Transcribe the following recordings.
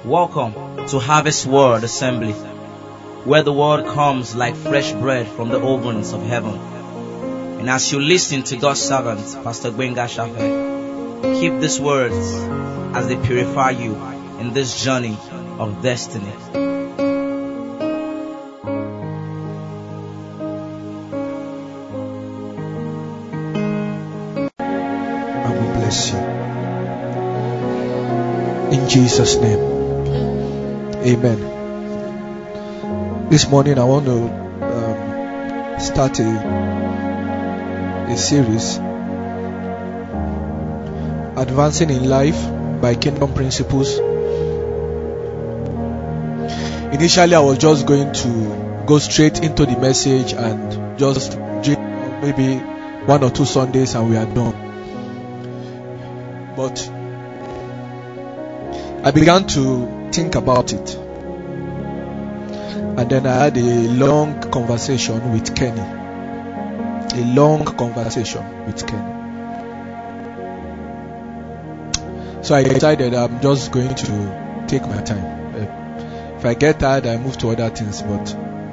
Welcome to Harvest Word Assembly, where the word comes like fresh bread from the ovens of heaven. And as you listen to God's servant, Pastor Gbenga Shafe, keep these words as they purify you in this journey of destiny. And we bless you. In Jesus' name. Amen. This morning I want to start a series, Advancing in Life by Kingdom Principles. Initially I was just going to go straight into the message and just maybe 1 or 2 Sundays and we are done. But I began to think about it, and then I had a long conversation with Kenny. So I decided I'm just going to take my time. If I get tired, I move to other things, but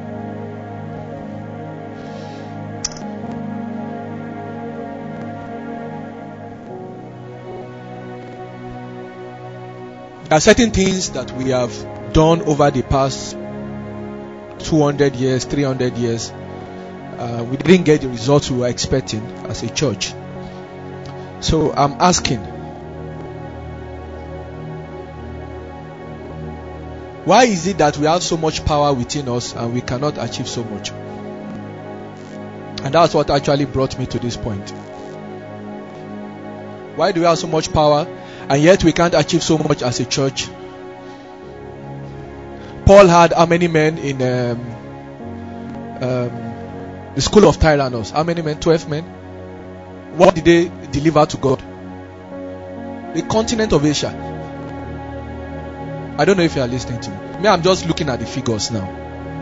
there are certain things that we have done over the past 200 years, 300 years. We didn't get the results we were expecting as a church. So I'm asking, why is it that we have so much power within us and we cannot achieve so much? And that's what actually brought me to this point. Why do we have so much power and yet we can't achieve so much as a church? Paul had how many men in the school of Tyrannus? How many men? 12 men. What did they deliver to God? The continent of Asia. I don't know if you are listening to me. I'm just looking at the figures now.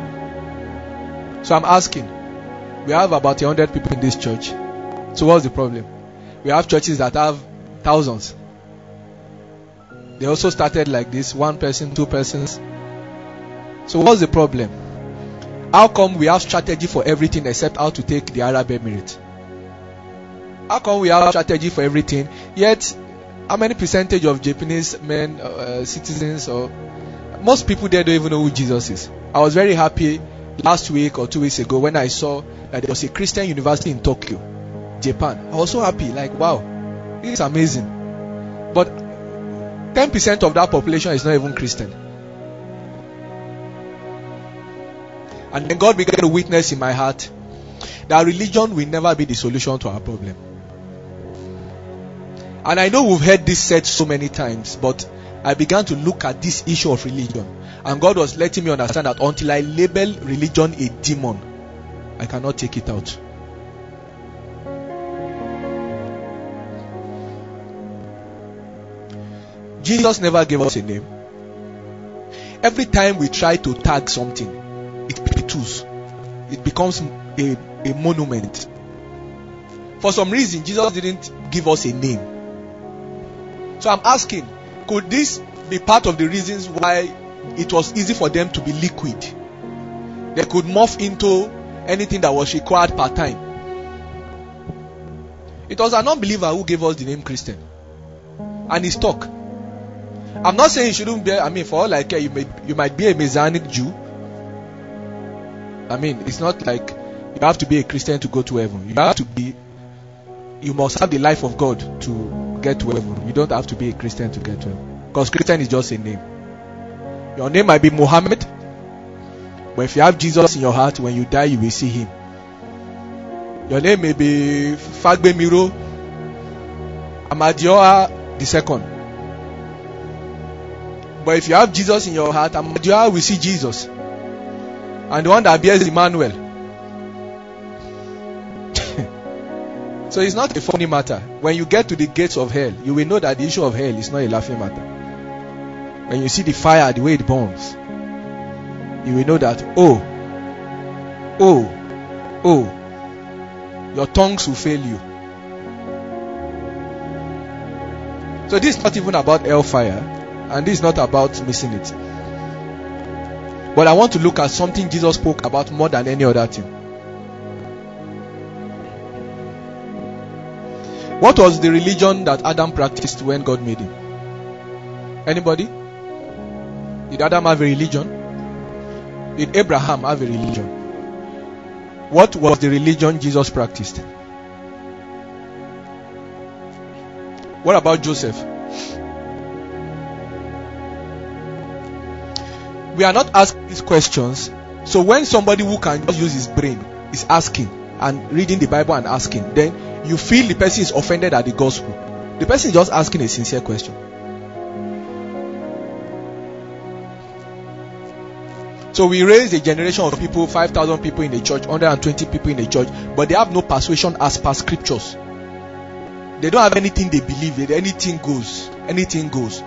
So I'm asking, we have about 100 people in this church. So what's the problem? We have churches that have thousands. They also started like this, 1 person, 2 persons. So what's the problem? How come we have strategy for everything except how to take the Arab Emirates? How come we have strategy for everything, yet how many percentage of Japanese men, citizens, or most people there don't even know who Jesus is? I was very happy last week or 2 weeks ago when I saw that there was a Christian university in Tokyo, Japan. I was so happy, like wow, this is amazing. But 10% of that population is not even Christian. And then God began to witness in my heart that religion will never be the solution to our problem. And I know we've heard this said so many times, but I began to look at this issue of religion. And God was letting me understand that until I label religion a demon, I cannot take it out. Jesus never gave us a name. Every time we try to tag something, it belittles. It becomes a monument. For some reason, Jesus didn't give us a name. So I'm asking, could this be part of the reasons why it was easy for them to be liquid? They could morph into anything that was required per time. It was an unbeliever who gave us the name Christian. And he stuck. I'm not saying you shouldn't be, for all I care, you might be a Messianic Jew. It's not like you have to be a Christian to go to heaven. You must have the life of God to get to heaven. You don't have to be a Christian to get to heaven. Because Christian is just a name. Your name might be Muhammad, but if you have Jesus in your heart, when you die, you will see him. Your name may be Fagbe Miro Amadioha II. But if you have Jesus in your heart, Amadioha will see Jesus. And the one that bears Emmanuel. So it's not a funny matter. When you get to the gates of hell, you will know that the issue of hell is not a laughing matter. When you see the fire, the way it burns, you will know that, your tongues will fail you. So this is not even about hellfire. And this is not about missing it. But I want to look at something Jesus spoke about more than any other thing. What was the religion that Adam practiced when God made him? Anybody? Did Adam have a religion? Did Abraham have a religion? What was the religion Jesus practiced? What about Joseph? We are not asking these questions. So when somebody who can just use his brain is asking and reading the Bible and asking, then you feel the person is offended at the gospel. The person is just asking a sincere question. So we raised a generation of people, 5,000 people in the church, 120 people in the church, but they have no persuasion as per scriptures. They don't have anything they believe in. Anything goes. Anything goes.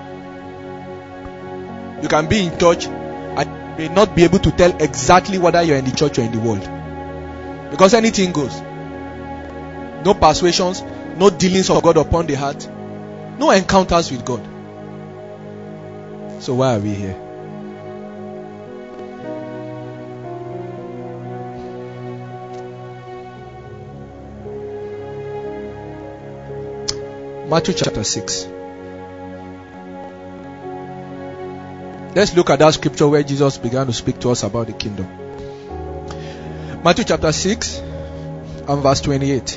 You can be in church and may not be able to tell exactly whether you're in the church or in the world. Because anything goes. No persuasions, no dealings of God upon the heart, no encounters with God. So why are we here? Matthew chapter 6. Let's look at that scripture where Jesus began to speak to us about the kingdom. Matthew chapter 6 and verse 28.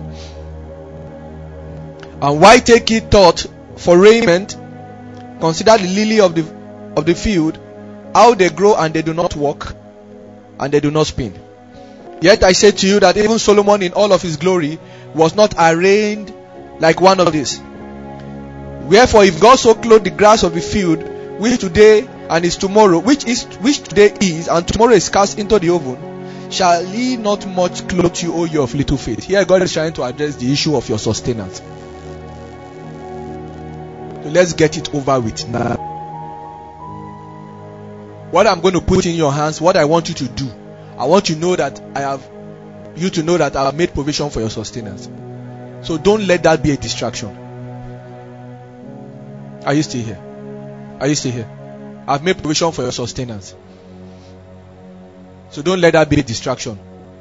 And why take ye thought for raiment? Consider the lily of the field, how they grow and they do not walk, and they do not spin. Yet I say to you that even Solomon in all of his glory was not arrayed like one of these. Wherefore, if God so clothed the grass of the field, which today and is tomorrow, which today is and tomorrow is cast into the oven, shall he not much clothe you, O you of little faith? Here God is trying to address the issue of your sustenance. So let's get it over with now. What I'm going to put in your hands, what I want you to do, I want you to know that I have made provision for your sustenance. So don't let that be a distraction. Are you still here? Are you still here? I've made provision for your sustenance. So don't let that be a distraction.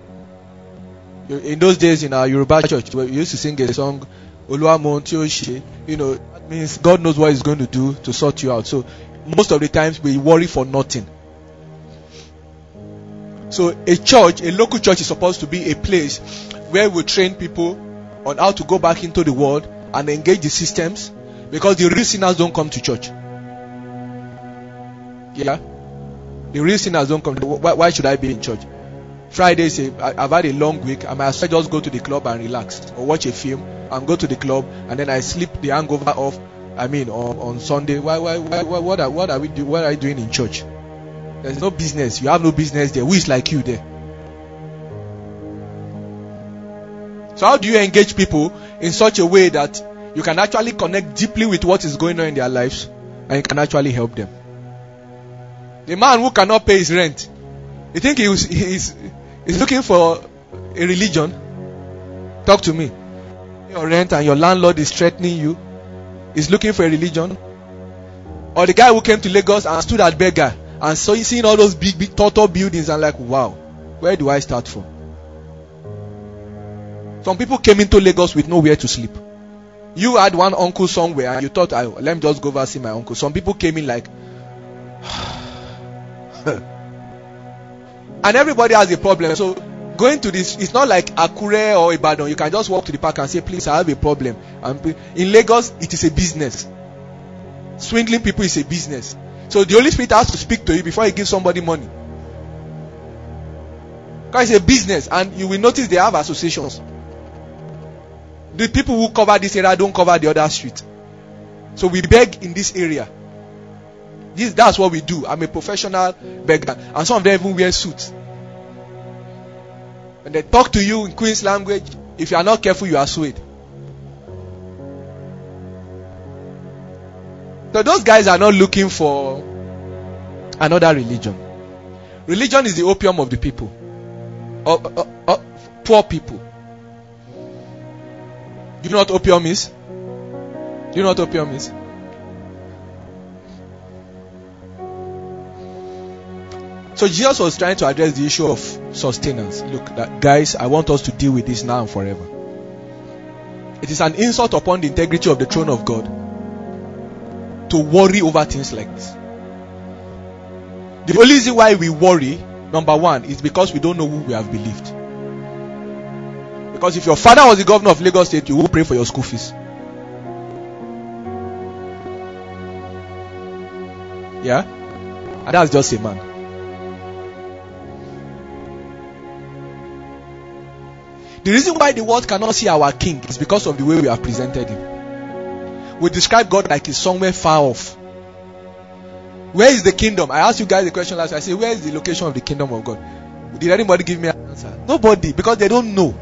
In those days in our Yoruba church, we used to sing a song, Oluwamo Ti O Se. That means God knows what He's going to do to sort you out. So most of the times we worry for nothing. So a local church is supposed to be a place where we train people on how to go back into the world and engage the systems, because the real sinners don't come to church. Yeah? The real sinners don't come. Why should I be in church? Friday, say, I've had a long week. I might as well just go to the club and relax, or watch a film and go to the club, and then I sleep the hangover off. On Sunday. What are you doing in church? There's no business. You have no business there. Who is like you there? So how do you engage people in such a way that you can actually connect deeply with what is going on in their lives and you can actually help them? The man who cannot pay his rent, you think he's looking for a religion? Talk to me. Your rent and your landlord is threatening you. He's looking for a religion? Or the guy who came to Lagos and stood at beggar and seeing all those big tall buildings and like, wow, where do I start from? Some people came into Lagos with nowhere to sleep. You had one uncle somewhere and you thought, let me just go over see my uncle. Some people came in like and everybody has a problem. So going to this, it's not like Akure or Ibadan. You can just walk to the park and say, please, I have a problem. And in Lagos, it is a business. Swindling people is a business. So the Holy Spirit has to speak to you before He gives somebody money. Because it's a business, and you will notice they have associations. The people who cover this area don't cover the other street. So we beg in this area. That's what we do. I'm a professional beggar. And some of them even wear suits. And they talk to you in Queen's language. If you are not careful, you are swayed. So those guys are not looking for another religion. Religion is the opium of the people. Poor people. Do you know what opium is? Do you know what opium is? So Jesus was trying to address the issue of sustenance. Look, guys, I want us to deal with this now and forever. It is an insult upon the integrity of the throne of God to worry over things like this. The only reason why we worry, number one, is because we don't know who we have believed. Because if your father was the governor of Lagos State, you will pray for your school fees. Yeah? And that's just a man. The reason why the world cannot see our king is because of the way we have presented him. We describe God like he's somewhere far off. Where is the kingdom? I asked you guys the question last week. I said, where is the location of the kingdom of God? Did anybody give me an answer? Nobody, because they don't know.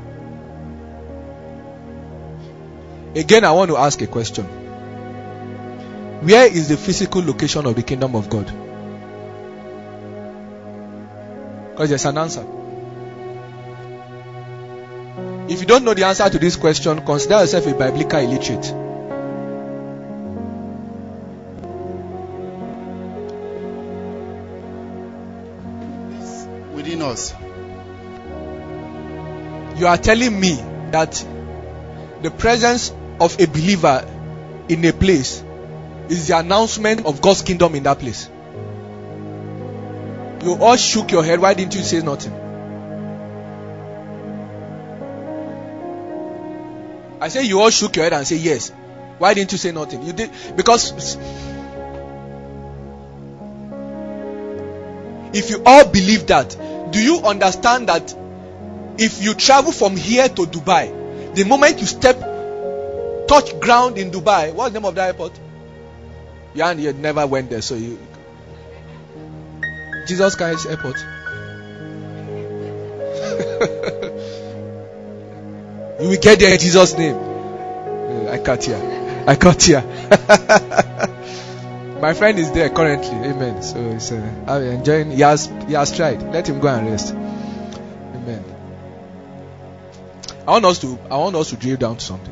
Again, I want to ask a question. Where is the physical location of the kingdom of God? Because there's an answer. If you don't know the answer to this question, consider yourself a biblical illiterate. It's within us. You are telling me that the presence of a believer in a place is the announcement of God's kingdom in that place. You all shook your head. Why didn't you say nothing? I say you all shook your head and say yes. Why didn't you say nothing? You did, because if you all believe that, do you understand that if you travel from here to Dubai, the moment you touch ground in Dubai, what's the name of the airport? You never went there, so you Jesus Christ Airport. You will get there in Jesus' name. I cut here. My friend is there currently. Amen. So he's enjoying. He has tried. Let him go and rest. Amen. I want us to drill down to something.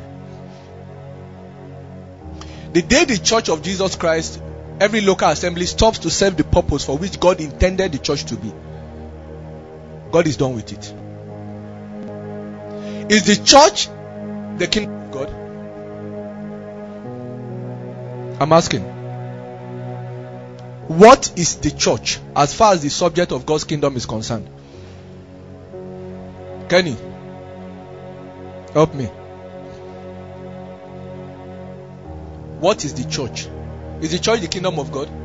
The day the Church of Jesus Christ, every local assembly stops to serve the purpose for which God intended the church to be, God is done with it. Is the church the kingdom of God? I'm asking. What is the church as far as the subject of God's kingdom is concerned? Kenny, help me. What is the church? Is the church the kingdom of God?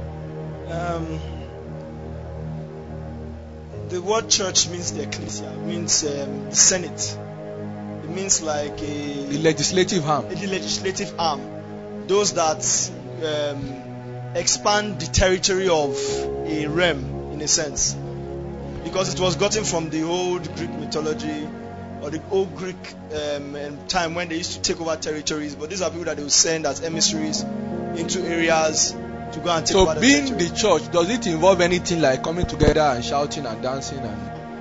The word church means the ecclesia, means the senate. It means like the legislative arm. The legislative arm. Those that expand the territory of a realm, in a sense. Because it was gotten from the old Greek mythology, or the old Greek time when they used to take over territories. But these are people that they would send as emissaries into areas to go and take over the territory. So being the church, does it involve anything like coming together and shouting and dancing? And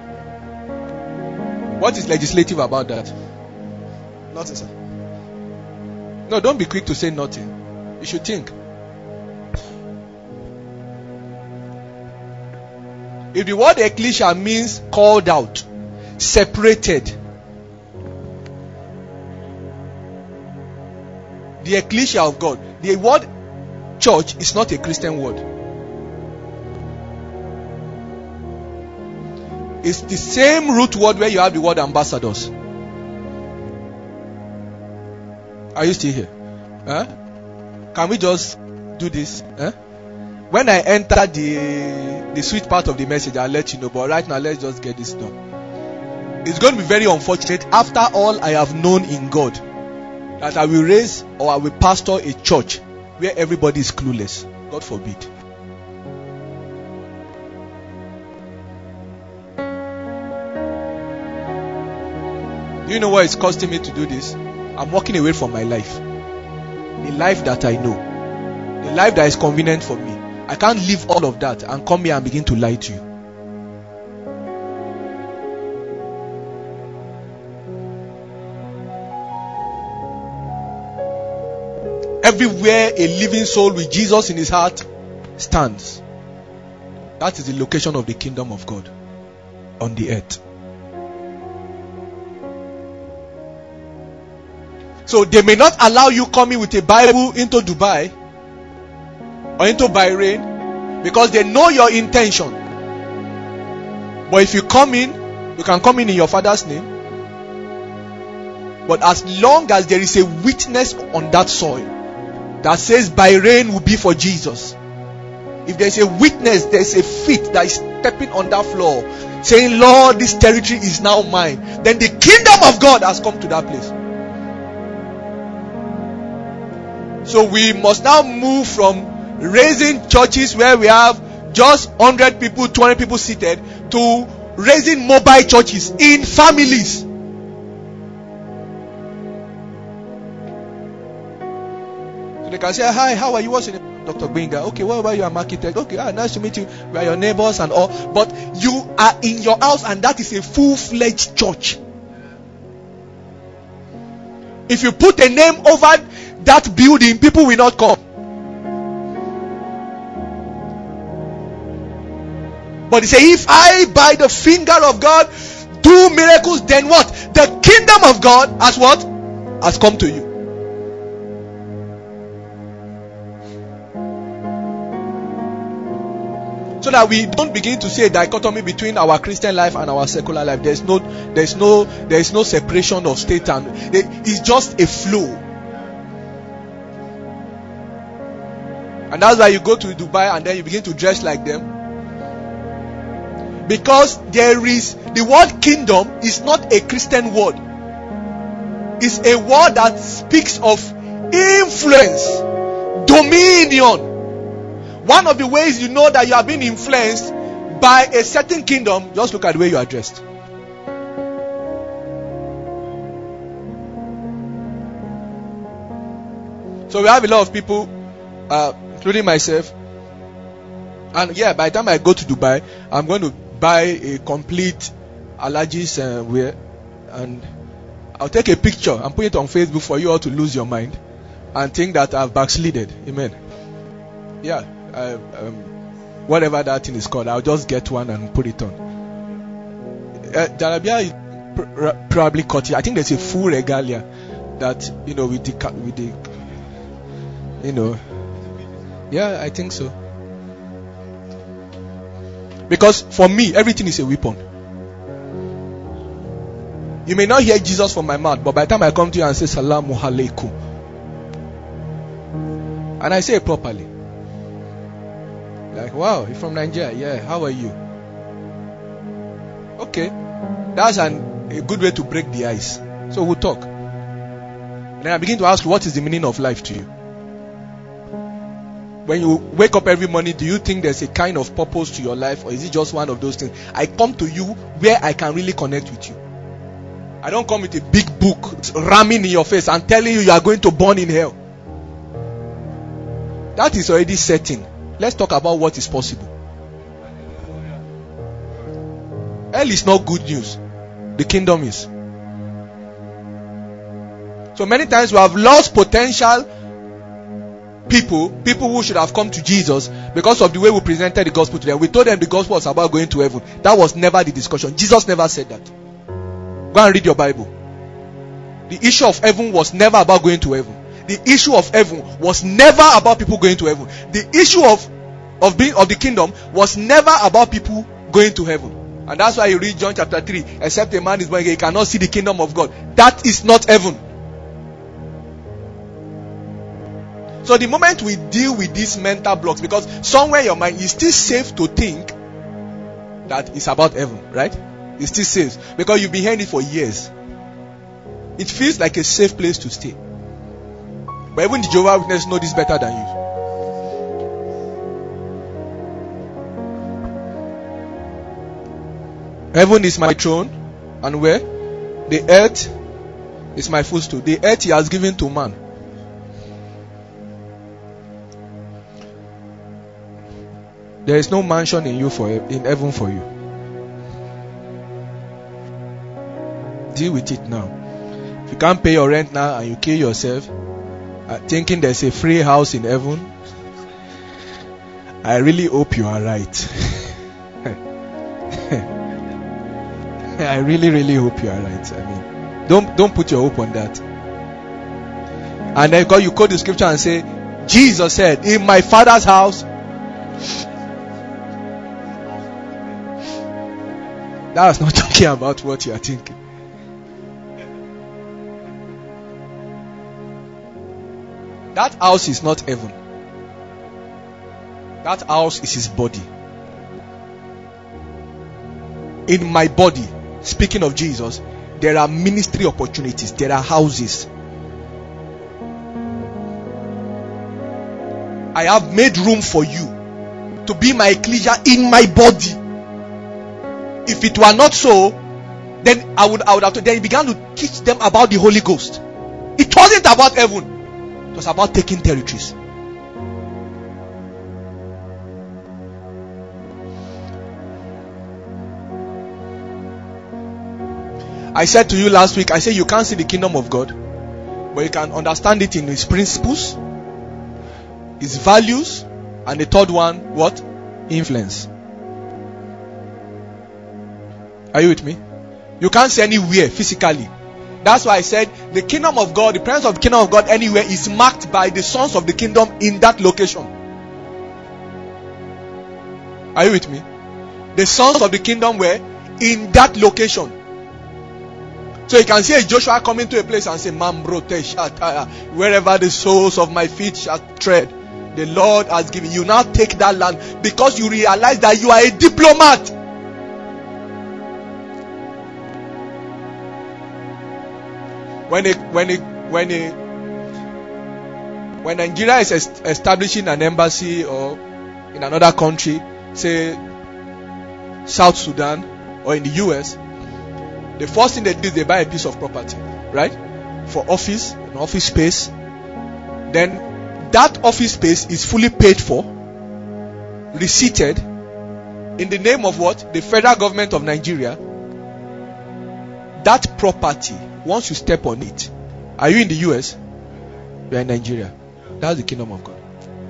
what is legislative about that? Nothing, sir. No, don't be quick to say nothing. You should think. If the word ecclesia means called out, separated, the ecclesia of God, the word church is not a Christian word. It's the same root word where you have the word ambassadors. Are you still here? Huh? Can we just do this? Huh? When I enter the sweet part of the message, I'll let you know. But right now, let's just get this done. It's going to be very unfortunate after all I have known in God that I will raise or I will pastor a church where everybody is clueless. God forbid. Do you know what it's costing me to do this? I'm walking away from my life. The life that I know. The life that is convenient for me. I can't leave all of that and come here and begin to lie to you. Everywhere a living soul with Jesus in his heart stands, That is the location of the kingdom of God on the earth. So they may not allow you coming with a Bible into Dubai or into Bahrain because they know your intention. But if you come in, you can come in your father's name. But as long as there is a witness on that soil that says Bahrain will be for Jesus, if there's a witness, there's a feet that is stepping on that floor saying, Lord, this territory is now mine, then the kingdom of God has come to that place. So we must now move from raising churches where we have just 100 people, 200 people seated, to raising mobile churches in families. So they can say, hi, how are you? What's your name? Dr. Gbenga. Okay, what about you? I'm an architect. Okay, nice to meet you. We are your neighbors and all. But you are in your house and that is a full-fledged church. If you put a name over that building, people will not come. But he said, if I by the finger of God do miracles, then what? The kingdom of God has what? Has come to you. So that we don't begin to see a dichotomy between our Christian life and our secular life. There is no separation of state and it's just a flow. And that's why you go to Dubai and then you begin to dress like them. Because there is, the word kingdom is not a Christian word. It's a word that speaks of influence, dominion. One of the ways you know that you have been influenced by a certain kingdom, just look at the way you are dressed. So we have a lot of people, including myself, and yeah, by the time I go to Dubai, I'm going to buy a complete Alhaji's wear, and I'll take a picture and put it on Facebook for you all to lose your mind and think that I've backslided. Amen. Yeah, whatever that thing is called, I'll just get one and put it on. Jalabia is probably cut. I think there's a full regalia that, you know, with the you know, yeah, I think so. Because for me, everything is a weapon. You may not hear Jesus from my mouth, but by the time I come to you and say Salamu Alaikum, and I say it properly, like, wow, you're from Nigeria? Yeah, how are you? Okay, that's a good way to break the ice. So we'll talk. And then I begin to ask you, what is the meaning of life to you? When you wake up every morning, do you think there's a kind of purpose to your life, or is it just one of those things? I come to you where I can really connect with you. I don't come with a big book ramming in your face and telling you are going to burn in hell. That is already certain. Let's talk about what is possible. Hell is not good news. The kingdom is. So many times we have lost potential people who should have come to Jesus because of the way we presented the gospel to them. We told them the gospel was about going to heaven. That was never the discussion. Jesus never said that. Go and read your Bible. The issue of heaven was never about going to heaven. The issue of heaven was never about people going to heaven. The issue of the kingdom was never about people going to heaven. And that's why you read John chapter 3. Except a man is born again, he cannot see the kingdom of God. That is not heaven. So the moment we deal with these mental blocks, because somewhere in your mind is still safe to think that it's about heaven, right? It's still safe because you've been hearing it for years. It feels like a safe place to stay. But even the Jehovah's Witnesses know this better than you. Heaven is my throne, and where? The earth is my footstool. The earth he has given to man. There is no mansion in heaven for you. Deal with it now. If you can't pay your rent now and you kill yourself thinking there's a free house in heaven, I really hope you are right. I really, really hope you are right. I mean, don't put your hope on that. And then God, you quote the scripture and say, Jesus said, in my Father's house. That was not talking about what you are thinking. That house is not heaven. That house is his body. In my body, speaking of Jesus, there are ministry opportunities. There are houses. I have made room for you to be my ecclesia in my body. If it were not so, then I would have to. Then he began to teach them about the Holy Ghost. It wasn't about heaven. It was about taking territories. I said to you last week, I said you can't see the kingdom of God, but you can understand it in his principles, his values, and the third one, what? Influence. Are you with me? You can't see anywhere physically. That's why I said the kingdom of God, the presence of the kingdom of God anywhere is marked by the sons of the kingdom in that location. Are you with me? The sons of the kingdom were in that location. So you can see a Joshua coming to a place and say, wherever the soles of my feet shall tread, the Lord has given you. Now take that land, because you realize that you are a diplomat. When Nigeria is establishing an embassy or in another country, say South Sudan or in the US, the first thing they do is they buy a piece of property, right? For office, an office space. Then that office space is fully paid for, receipted, in the name of what? The federal government of Nigeria. That property, once you step on it, are you in the US? You are in Nigeria. That's the kingdom of God.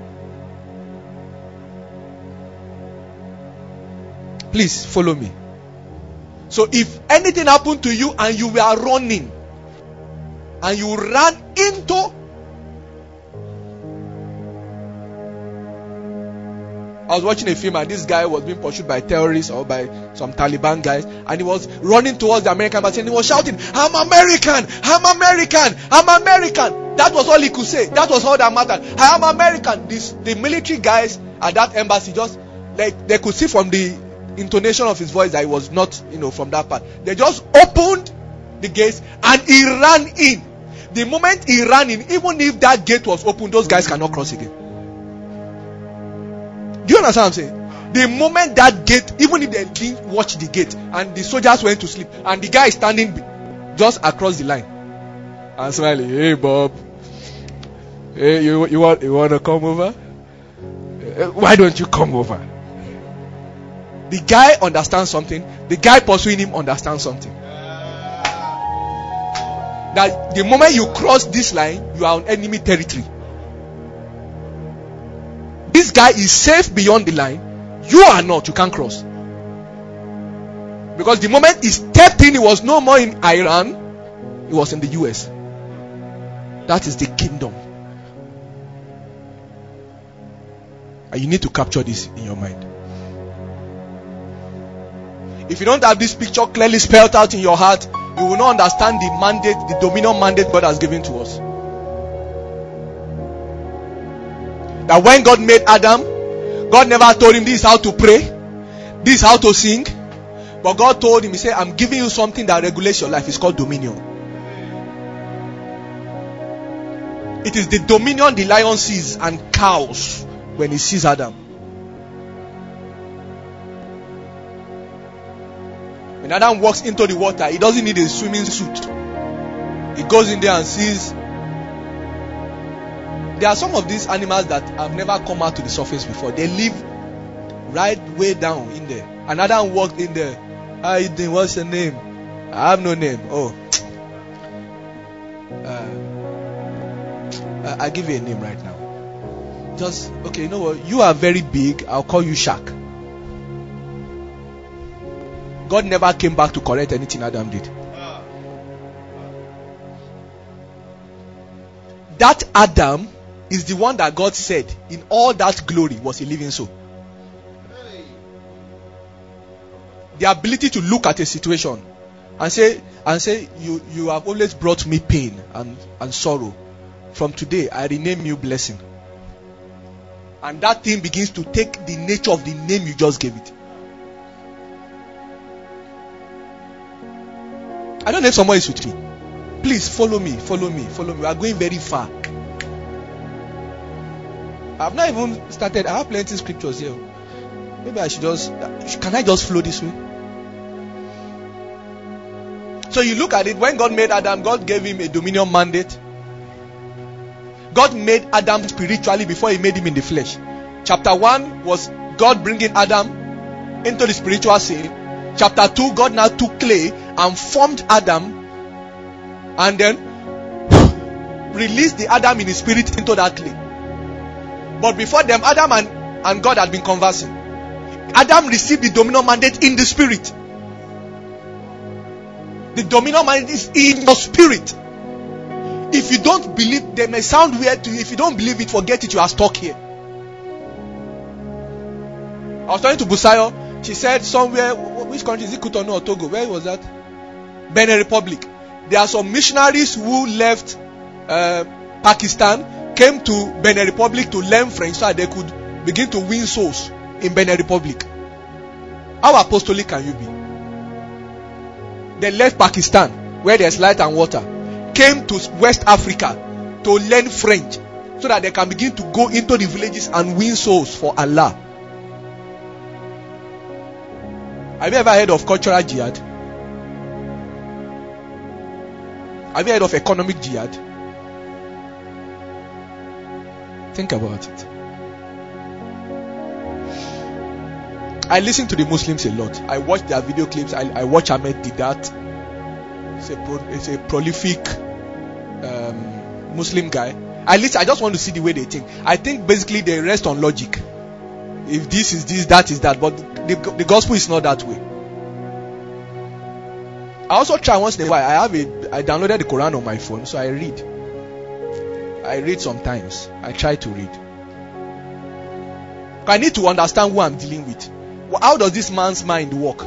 Please follow me. So if anything happened to you and you were running and you ran into, I was watching a film and this guy was being pursued by terrorists or by some Taliban guys, and he was running towards the American embassy and he was shouting, I'm American, I'm American, I'm American. That was all he could say. That was all that mattered. I am American. The military guys at that embassy, just like they could see from the intonation of his voice that he was not, from that part. They just opened the gates and he ran in. The moment he ran in, even if that gate was open, those guys cannot cross again. Do you understand what I'm saying? The moment that gate, even if they didn't watch the gate and the soldiers went to sleep and the guy is standing just across the line and smiling, hey Bob, hey, you want to come over? Why don't you come over? The guy understands something. The guy pursuing him understands something. That the moment you cross this line, you are on enemy territory. This guy is safe beyond the line. You are not. You can't cross. Because the moment he stepped in, he was no more in Iran. He was in the US. That is the kingdom. And you need to capture this in your mind. If you don't have this picture clearly spelled out in your heart, you will not understand the mandate, the dominion mandate God has given to us. That when God made Adam, God never told him this is how to pray, this is how to sing. But God told him, he said, I'm giving you something that regulates your life. It's called dominion. It is the dominion the lion sees and cows when he sees Adam. When Adam walks into the water, he doesn't need a swimming suit. He goes in there and sees. There are some of these animals that have never come out to the surface before. They live right way down in there. And Adam walked in there. How you doing? What's your name? I have no name. Oh. I'll give you a name right now. Just, okay, you know what? You are very big. I'll call you Shaq. God never came back to correct anything Adam did. That Adam is the one that God said in all that glory was a living soul. The ability to look at a situation and say, you have always brought me pain and sorrow. From today, I rename you blessing. And that thing begins to take the nature of the name you just gave it. I don't know if someone is with me. Please follow me. We are going very far. I've not even started. I have plenty of scriptures here. Maybe I should can I just flow this way? So you look at it, when God made Adam, God gave him a dominion mandate. God made Adam spiritually before he made him in the flesh. Chapter 1 was God bringing Adam into the spiritual scene. Chapter 2, God now took clay and formed Adam and then released the Adam in his spirit into that clay. But before them, Adam and God had been conversing. Adam received the dominion mandate in the spirit. The dominion mandate is in your spirit. If you don't believe, they may sound weird to you. If you don't believe it, forget it. You are stuck here. I was talking to Busayo. She said somewhere, which country is it? Cotonou or Togo? Where was that? Benin Republic. There are some missionaries who left Pakistan, came to Benin Republic to learn French so that they could begin to win souls in Benin Republic. How apostolic can you be? They left Pakistan, where there's light and water, came to West Africa to learn French so that they can begin to go into the villages and win souls for Allah. Have you ever heard of cultural jihad? Have you heard of economic jihad? Think about it. I listen to the Muslims a lot. I watch their video clips. I watch Ahmed Didat. It's a prolific Muslim guy. I just want to see the way they think. I think basically they rest on logic. If this is this, that is that. But the gospel is not that way. I also try once in a while. I downloaded the Quran on my phone, so I read. I read sometimes. I try to read. I need to understand who I'm dealing with. How does this man's mind work?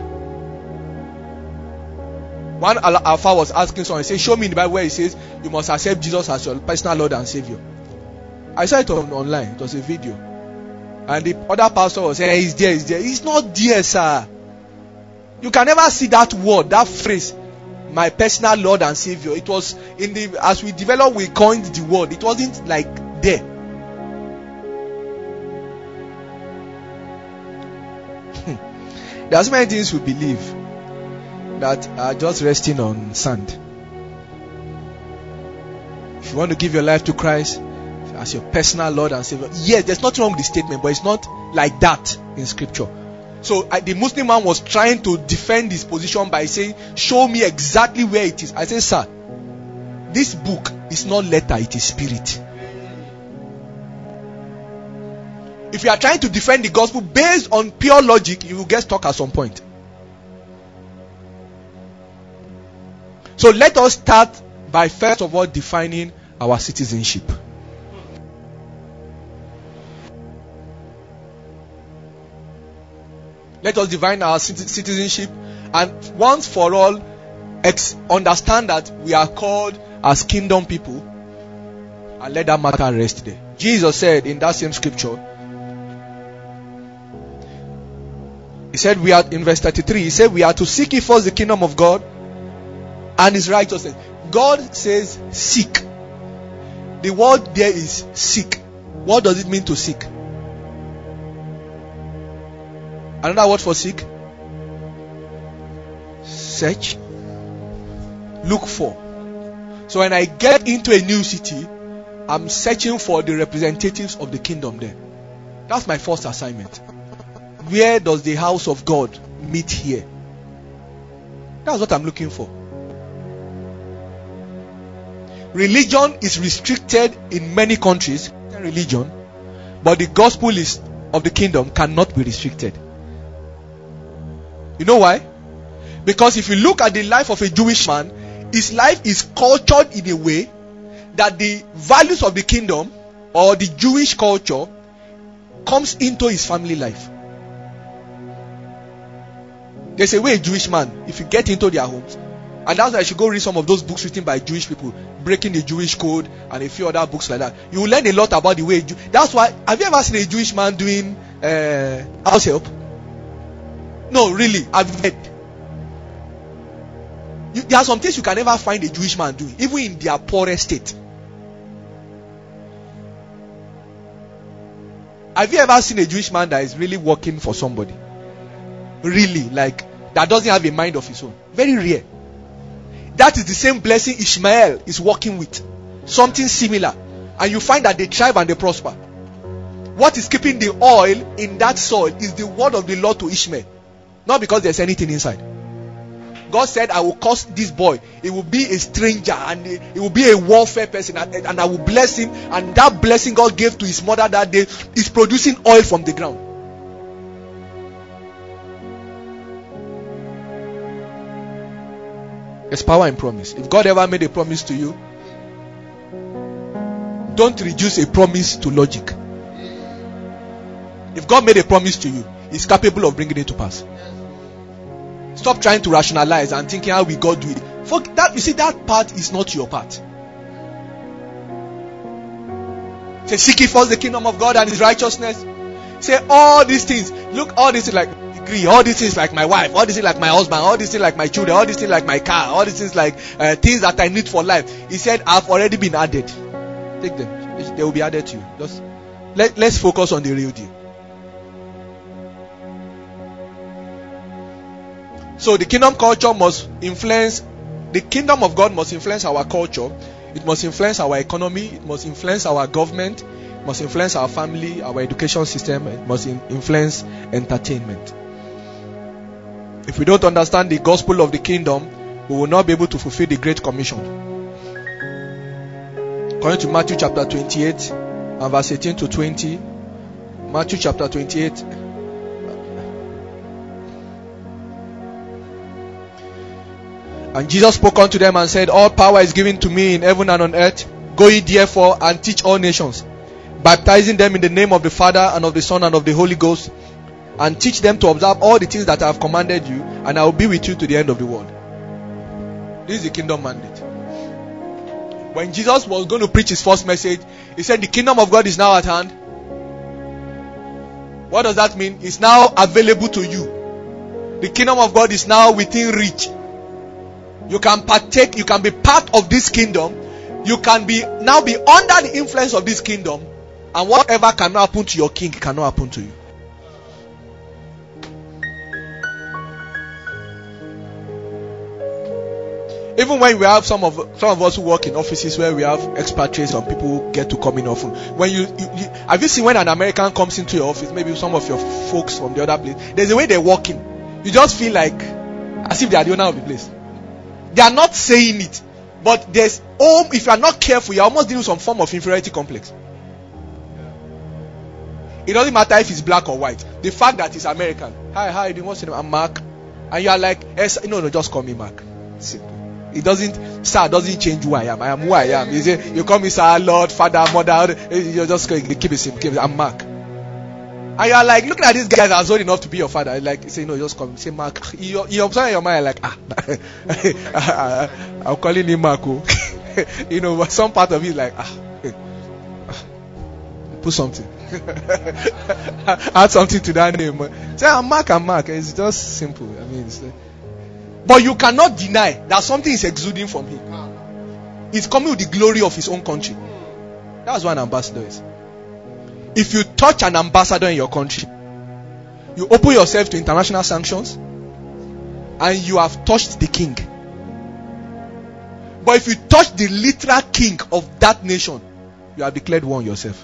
One Alpha was asking someone, he said, show me in the Bible where it says you must accept Jesus as your personal Lord and Savior. I saw it online. It was a video. And the other pastor was saying, he's there. He's not there, sir. You can never see that word, that phrase, my personal Lord and Savior. It was as we developed, we coined the word. It wasn't like there. There are so many things we believe that are just resting on sand. If you want to give your life to Christ as your personal Lord and Savior, yes, there's nothing wrong with the statement, but it's not like that in Scripture. So the Muslim man was trying to defend his position by saying, show me exactly where it is. I said, sir, this book is not letter, it is spirit. If you are trying to defend the gospel based on pure logic, you will get stuck at some point. So let us start by first of all defining our citizenship. Let us define our citizenship and once for all understand that we are called as kingdom people, and let that matter rest there. Jesus said in that same scripture, he said we are in verse 33, he said we are to seek ye first the kingdom of God and his righteousness. God says seek. The word there is seek. What does it mean to seek? Another word for seek? Search. Look for. So when I get into a new city, I'm searching for the representatives of the kingdom there. That's my first assignment. Where does the house of God meet here? That's what I'm looking for. Religion is restricted in many countries, religion, but the gospel of the kingdom cannot be restricted. You know why? Because if you look at the life of a Jewish man, his life is cultured in a way that the values of the kingdom or the Jewish culture comes into his family life. There's a way a Jewish man, if you get into their homes, and that's why I should go read some of those books written by Jewish people, Breaking the Jewish Code and a few other books like that. You will learn a lot about the way. That's why, have you ever seen a Jewish man doing house help? No, really, I've read. There are some things you can never find a Jewish man doing, even in their poorest state. Have you ever seen a Jewish man that is really working for somebody? Really, like, that doesn't have a mind of his own? Very rare. That is the same blessing Ishmael is working with. Something similar. And you find that they thrive and they prosper. What is keeping the oil in that soil is the word of the Lord to Ishmael. Not because there's anything inside. God said, I will cause this boy. He will be a stranger and he will be a warfare person, and I will bless him. And that blessing God gave to his mother that day is producing oil from the ground. There's power in promise. If God ever made a promise to you, don't reduce a promise to logic. If God made a promise to you, He's capable of bringing it to pass. Stop trying to rationalize and thinking, how will God do it? For that, you see, that part is not your part. Say, seek ye first the kingdom of God and His righteousness. Say, all these things. Look, all these things like degree, all these things like my wife, all these things like my husband, all these things like my children, all these things like my car, all these things like things that I need for life. He said, I've already been added. Take them. They will be added to you. Just let's focus on the real deal. So the kingdom culture must influence, the kingdom of God must influence our culture. It must influence our economy. It must influence our government. It must influence our family, our education system. It must influence entertainment. If we don't understand the gospel of the kingdom, we will not be able to fulfill the Great Commission. According to Matthew chapter 28 and verse 18 to 20. Matthew chapter 28. And Jesus spoke unto them and said, all power is given to me in heaven and on earth. Go ye therefore and teach all nations, baptizing them in the name of the Father and of the Son and of the Holy Ghost, and teach them to observe all the things that I have commanded you, and I will be with you to the end of the world. This is the kingdom mandate. When Jesus was going to preach his first message, he said, the kingdom of God is now at hand. What does that mean? It's now available to you. The kingdom of God is now within reach. You can partake, you can be part of this kingdom. You can now be under the influence of this kingdom. And whatever cannot happen to your king cannot happen to you. Even when we have some of us who work in offices where we have expatriates and people who get to come in often. When you have you seen when an American comes into your office, maybe some of your folks from the other place, there's a way they're walking. You just feel like as if they are the owner of the place. They are not saying it, but there's if you are not careful, you're almost dealing with some form of inferiority complex. It doesn't matter if it's black or white. The fact that it's American. Hi, how are you doing? What's your name? I'm Mark. And you are like, yes, no, just call me Mark. Simple. It doesn't, sir, doesn't change who I am. I am who I am. You say, you call me sir, Lord, Father, Mother. You just keep it simple. I'm Mark. And you are like, looking at these guys that are old enough to be your father. Like, say, no, just call me. Say, Mark. You observe in your mind, like, I'm calling him Mark. You know, but some part of it is like, put something. Add something to that name. Say, I'm Mark. It's just simple. I mean, it's but you cannot deny that something is exuding from him. He's coming with the glory of his own country. That's what an ambassador is. If you touch an ambassador in your country, you open yourself to international sanctions, and you have touched the king. But if you touch the literal king of that nation, you have declared war on yourself.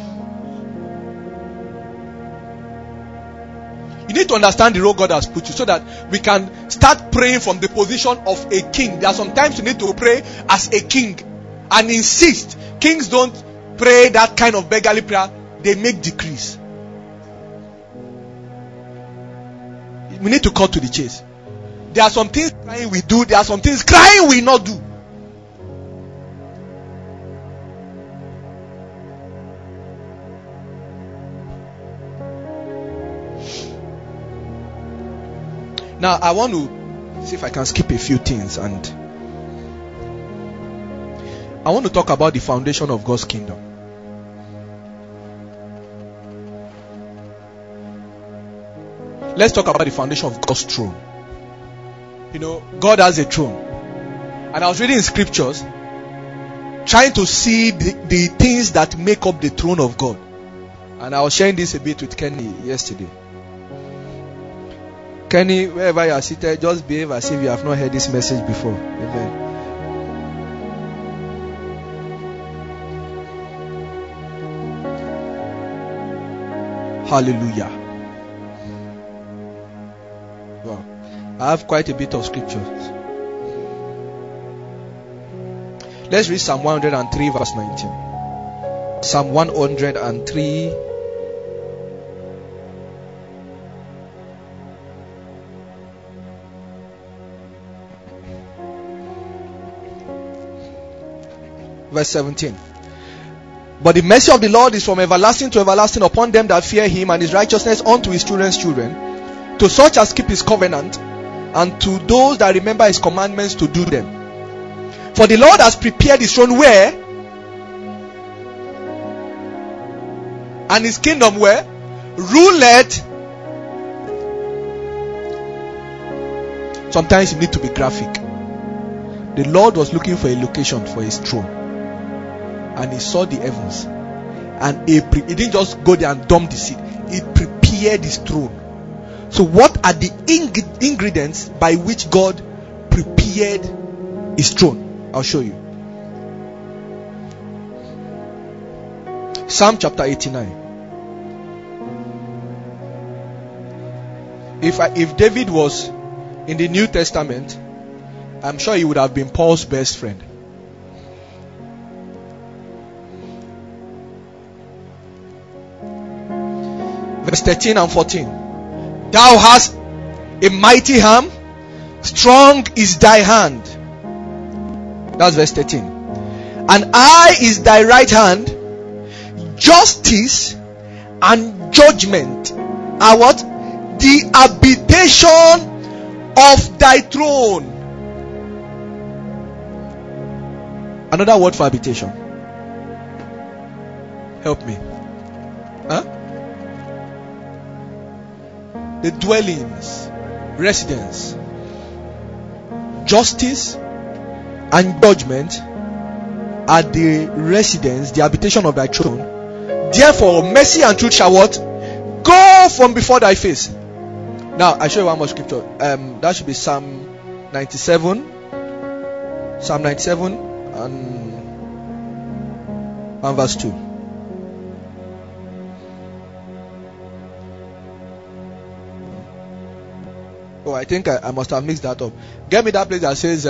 You need to understand the role God has put you so that we can start praying from the position of a king. There are some times you need to pray as a king and insist. Kings don't pray that kind of beggarly prayer. They make decrees. We need to cut to the chase. There are some things crying we do. There are some things crying we not do. Now, I want to see if I can skip a few things, and I want to talk about the foundation of God's kingdom. Let's talk about the foundation of God's throne. You know, God has a throne. And I was reading in scriptures, trying to see the things that make up the throne of God. And I was sharing this a bit with Kenny yesterday. Kenny, wherever you are seated, just behave as if you have not heard this message before. Amen. Hallelujah. Wow. I have quite a bit of scriptures. Let's read Psalm 103 verse 19. Psalm 103 verse 17. But the mercy of the Lord is from everlasting to everlasting upon them that fear him, and his righteousness unto his children's children, to such as keep his covenant, and to those that remember his commandments to do them. For the Lord has prepared his throne where? And his kingdom where? Ruleth. Sometimes you need to be graphic. The Lord was looking for a location for his throne, and he saw the heavens, and he didn't just go there and dump the seed. He prepared his throne. So what are the ingredients by which God prepared his throne? I'll show you. Psalm chapter 89. If David was in the New Testament, I'm sure he would have been Paul's best friend. Verse 13 and 14. Thou hast a mighty arm, strong is thy hand. That's verse 13. And I is thy right hand, justice and judgment are what? The habitation of thy throne. Another word for habitation. Help me. Huh? The dwellings, residence, justice and judgment are the residence, the habitation of thy throne. Therefore, mercy and truth shall what? Go from before thy face. Now, I show you one more scripture. That should be Psalm 97. Psalm 97 and verse 2. Oh, I think I must have mixed that up. Get me that place that says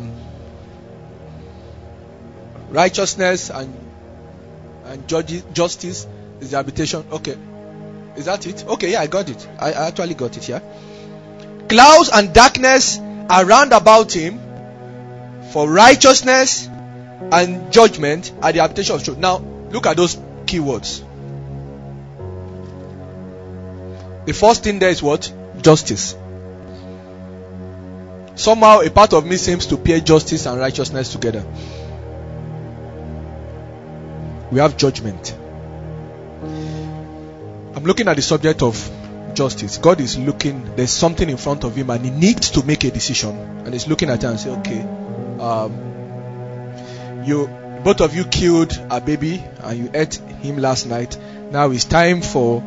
righteousness and justice is the habitation. Okay. Is that it? Okay, yeah, I got it. I actually got it, yeah. Clouds and darkness are round about him, for righteousness and judgment are the habitation of truth. Now, look at those keywords. The first thing there is what? Justice. Somehow a part of me seems to pair justice and righteousness together. We have judgment. I'm looking at the subject of justice. God is looking, there's something in front of him and he needs to make a decision, and he's looking at it and say, okay, both of you killed a baby and you ate him last night. Now it's time for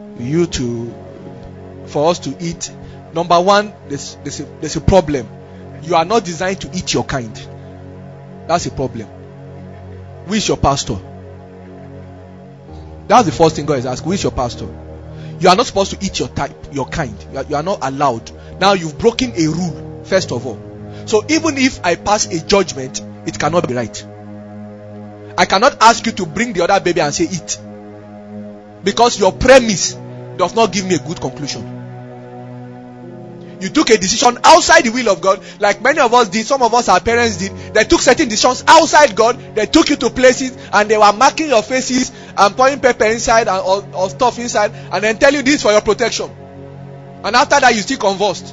us to eat. Number one, there's a problem. You are not designed to eat your kind. That's a problem. Who is your pastor? That's the first thing God is asking. Who is your pastor? You are not supposed to eat your kind. You are not allowed. Now you've broken a rule, first of all. So even if I pass a judgment, it cannot be right. I cannot ask you to bring the other baby and say eat, because your premise does not give me a good conclusion. You took a decision outside the will of God, like many of us did. Some of us, our parents did. They took certain decisions outside God. They took you to places and they were marking your faces and pouring pepper inside and or stuff inside, and then tell you this for your protection. And after that, you still convulsed.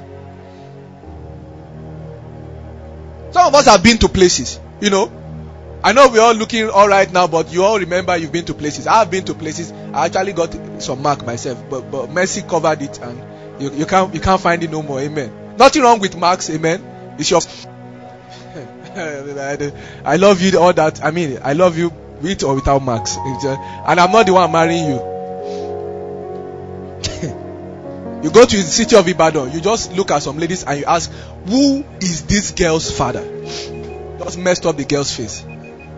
Some of us have been to places, you know. I know we're all looking all right now, but you all remember you've been to places. I've been to places. I actually got some mark myself, but mercy covered it, and you can't find it no more. Amen. Nothing wrong with marks. Amen. It's your. I love you. All that. I mean, I love you with or without marks. And I'm not the one marrying you. You go to the city of Ibadan. You just look at some ladies and you ask, "Who is this girl's father?" Just messed up the girl's face.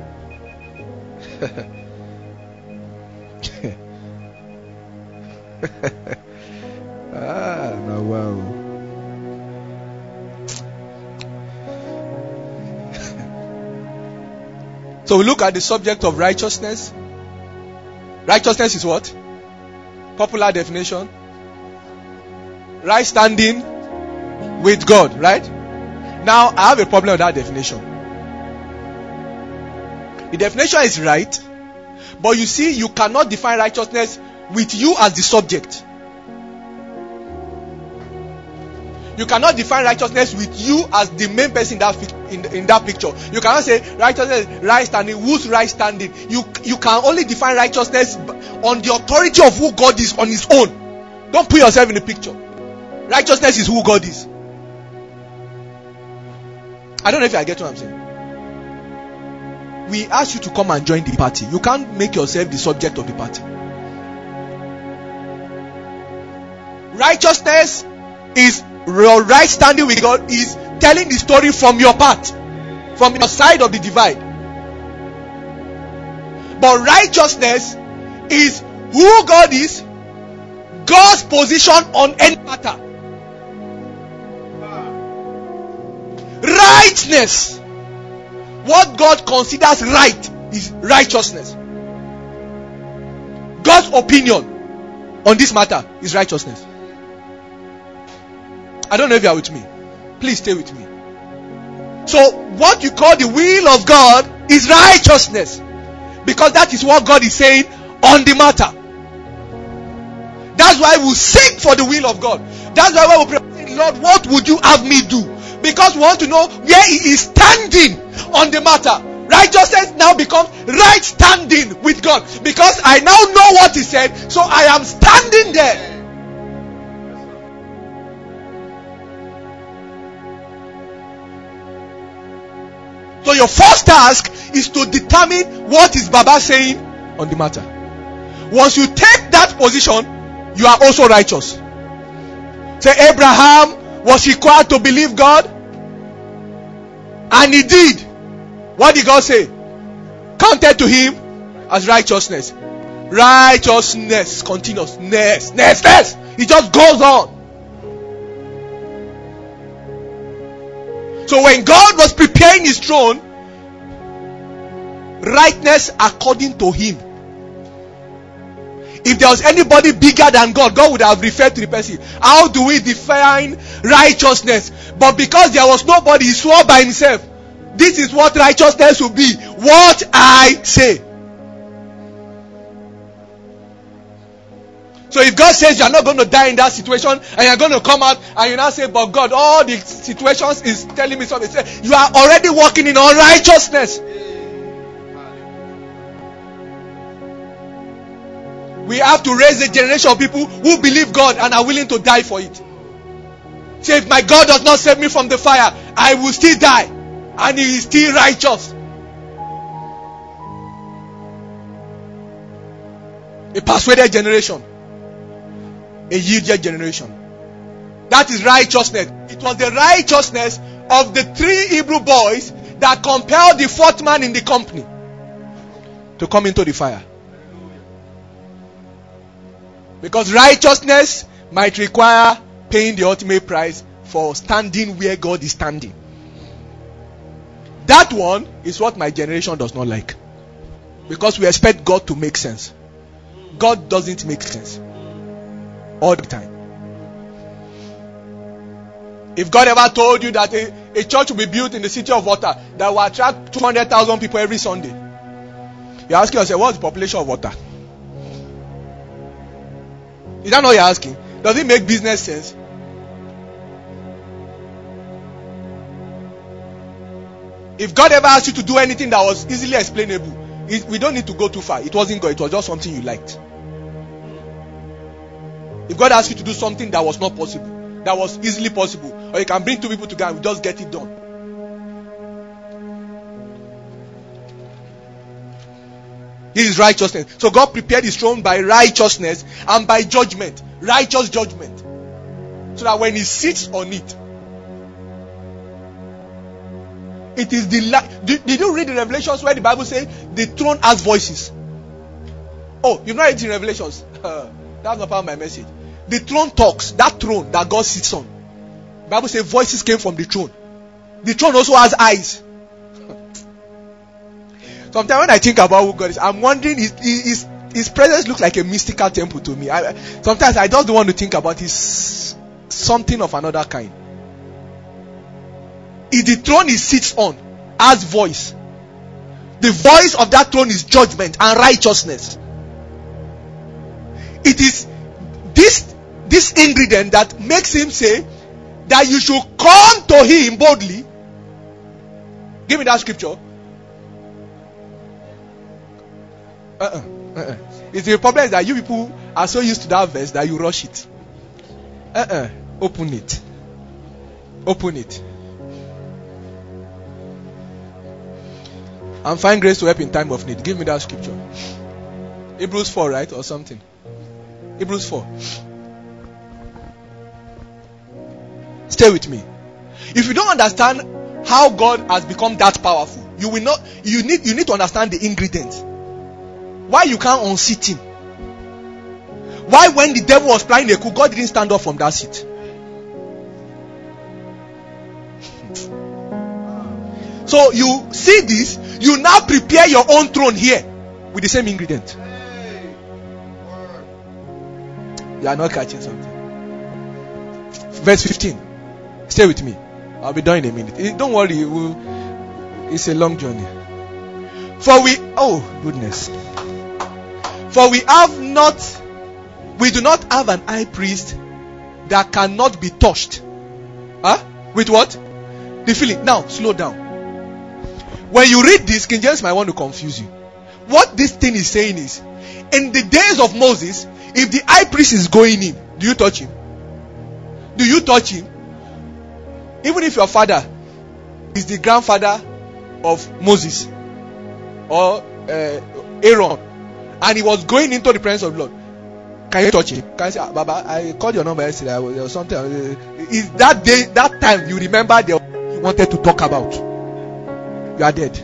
No, wow. So we look at the subject of righteousness. Righteousness is what? Popular definition. Right standing with God, right? Now I have a problem with that definition. The definition is right, but you see, you cannot define righteousness with you as the subject. You cannot define righteousness with you as the main person in that picture. You cannot say righteousness is right standing. Who's right standing? You can only define righteousness on the authority of who God is on his own. Don't put yourself in the picture. Righteousness is who God is. I don't know if I get what I'm saying. We ask you to come and join the party. You can't make yourself the subject of the party. Righteousness is your right standing with God, is telling the story from your part, from your side of the divide. But righteousness is who God is, God's position on any matter. Rightness, what God considers right, is righteousness. God's opinion on this matter is righteousness. I don't know if you are with me. Please stay with me. So what you call the will of God is righteousness, because that is what God is saying on the matter. That's why we seek for the will of God. That's why we pray, Lord, what would you have me do? Because we want to know where he is standing on the matter. Righteousness now becomes right standing with God, because I now know what he said, so I am standing there. So your first task is to determine what is Baba saying on the matter. Once you take that position, you are also righteous. Say, Abraham was required to believe God, and he did. What did God say? Counted to him as righteousness. Righteousness continues. Next. It just goes on. So when God was preparing his throne, rightness according to him. If there was anybody bigger than God, God would have referred to the person. How do we define righteousness? But because there was nobody, he swore by himself. This is what righteousness will be. What I say. So if God says you are not going to die in that situation, and you are going to come out and you now say, but God, all the situations is telling me something. Say, you are already walking in unrighteousness. We have to raise a generation of people who believe God and are willing to die for it. Say, if my God does not save me from the fire, I will still die. And he is still righteous. A persuaded generation. A yielded generation. That is righteousness. It was the righteousness of the 3 Hebrew boys that compelled the 4th man in the company to come into the fire. Because righteousness might require paying the ultimate price for standing where God is standing. That one is what my generation does not like. Because we expect God to make sense. God doesn't make sense all the time. If God ever told you that a church will be built in the city of water that will attract 200,000 people every Sunday, you're asking yourself, what's the population of water? Is that not you're asking? Does it make business sense? If God ever asked you to do anything that was easily explainable, we don't need to go too far. It wasn't God, it was just something you liked. If God asked you to do something that was not possible, that was easily possible, or you can bring two people together and just get it done. This is righteousness. So God prepared his throne by righteousness and by judgment. Righteous judgment. So that when he sits on it, it is the light. Did you read the Revelations where the Bible says the throne has voices? Oh, you've not read the Revelations. That's not part of my message. The throne talks. That throne that God sits on. The Bible says voices came from the throne. The throne also has eyes. Sometimes when I think about who God is, I'm wondering, his presence looks like a mystical temple to me. Sometimes I just don't want to think about his something of another kind. If the throne he sits on has voice, the voice of that throne is judgment and righteousness. It is this ingredient that makes him say that you should come to him boldly. Give me that scripture. It's the problem is that you people are so used to that verse that you rush it. Open it. Open it. And find grace to help in time of need. Give me that scripture. Hebrews 4, right? Or something. Hebrews 4. Stay with me. If you don't understand how God has become that powerful, you will not. You need to understand the ingredients. Why you can't unseat him? Why when the devil was planning a coup, God didn't stand up from that seat? So you see this, you now prepare your own throne here with the same ingredient. You are not catching something. Verse 15. Stay with me. I'll be done in a minute. Don't worry, it's a long journey. For we do not have an high priest that cannot be touched. With what? The feeling. Now, slow down. When you read this, King James might want to confuse you. What this thing is saying is, in the days of Moses, if the high priest is going in, do you touch him? Do you touch him? Even if your father is the grandfather of Moses or Aaron, and he was going into the presence of the Lord, can you touch him? Can you say, Baba, I called your number yesterday, there was something. Is that day, that time you remember you wanted to talk about? You are dead.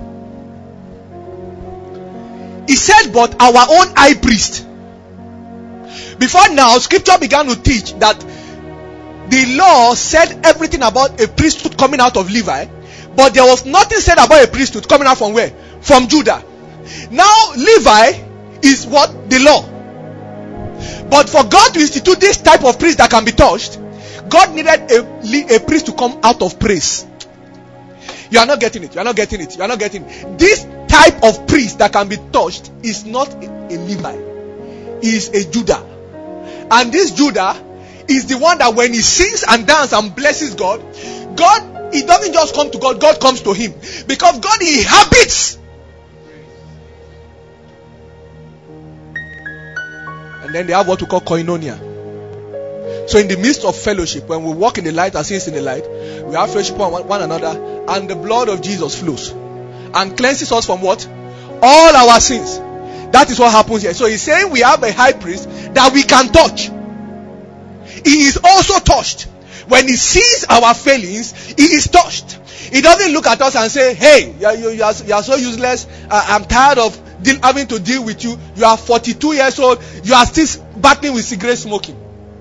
He said, but our own high priest. Before now, scripture began to teach that the law said everything about a priesthood coming out of Levi, but there was nothing said about a priesthood coming out from where? From Judah. Now Levi is what? The law. But for God to institute this type of priest that can be touched, God needed a priest to come out of praise. You are not getting it. You are not getting it. You are not getting it. This type of priest that can be touched is not a Levi. He is a Judah. And this Judah is the one that when he sings and dances and blesses God, he doesn't just come to God, God comes to him. Because God inhabits. And then they have what we call koinonia. So in the midst of fellowship, when we walk in the light as he is in the light, we have fellowship with one another, and the blood of Jesus flows and cleanses us from what? All our sins. That is what happens here. So he's saying we have a high priest that we can touch. He is also touched. When he sees our failings, he is touched. He doesn't look at us and say, hey, you are so useless. I'm tired of having to deal with you. You are 42 years old. You are still battling with cigarette smoking.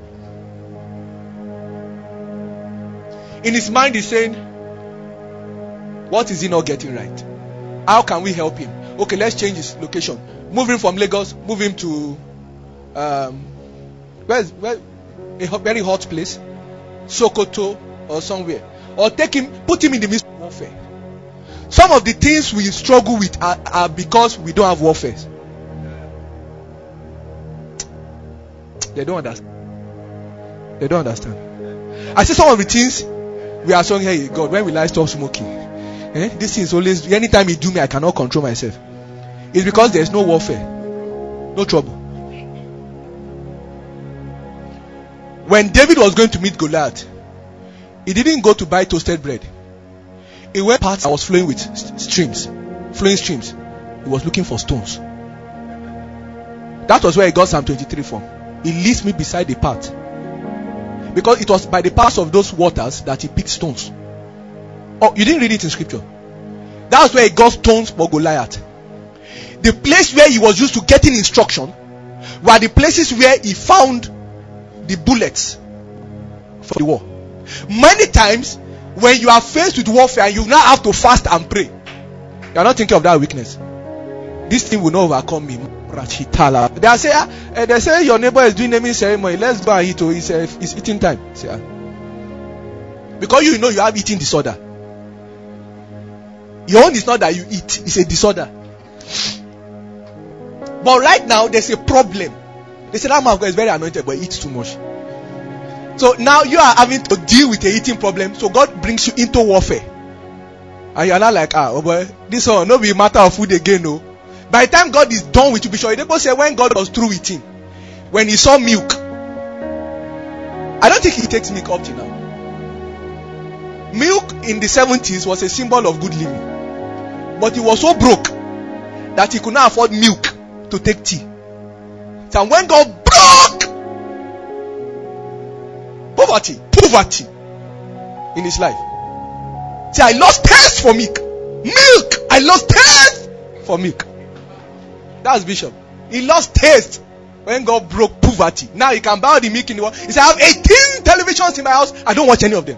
In his mind, he's saying, what is he not getting right? How can we help him? Okay, let's change his location. Move him from Lagos. Move him to where's a very hot place? Sokoto, or somewhere, or put him in the midst of warfare. Some of the things we struggle with are because we don't have warfare. They don't understand. They don't understand. I say some of the things we are saying, hey God, when will I stop smoking? This thing is always, anytime you do me, I cannot control myself. It's because there is no warfare, no trouble. When David was going to meet Goliath, he didn't go to buy toasted bread. He went paths that was flowing with flowing streams. He was looking for stones. That was where he got Psalm 23 from. He leads me beside the path. Because it was by the paths of those waters that he picked stones. Oh, you didn't read it in scripture. That was where he got stones for Goliath. The place where he was used to getting instruction were the places where he found the bullets for the war. Many times when you are faced with warfare, you now have to fast and pray. You are not thinking of that weakness. This thing will not overcome me. They say your neighbor is doing naming ceremony. Let's go and eat. It's eating time. Because you know you have eating disorder. Your own is not that you eat, it's a disorder. But right now there's a problem. They say that man of God is very anointed but he eats too much. So now you are having to deal with a eating problem. So God brings you into warfare. And you are not like, oh boy, this one no be a matter of food again, no. By the time God is done with you, Bishop Edebo said when God was through with him, when he saw milk, I don't think he takes milk up to now. Milk in the 70s was a symbol of good living. But he was so broke that he could not afford milk to take tea. So when God broke poverty in his life. See, I lost taste for milk. I lost taste for milk. That's Bishop. He lost taste when God broke poverty. Now he can buy the milk in the world. He said, I have 18 televisions in my house. I don't watch any of them.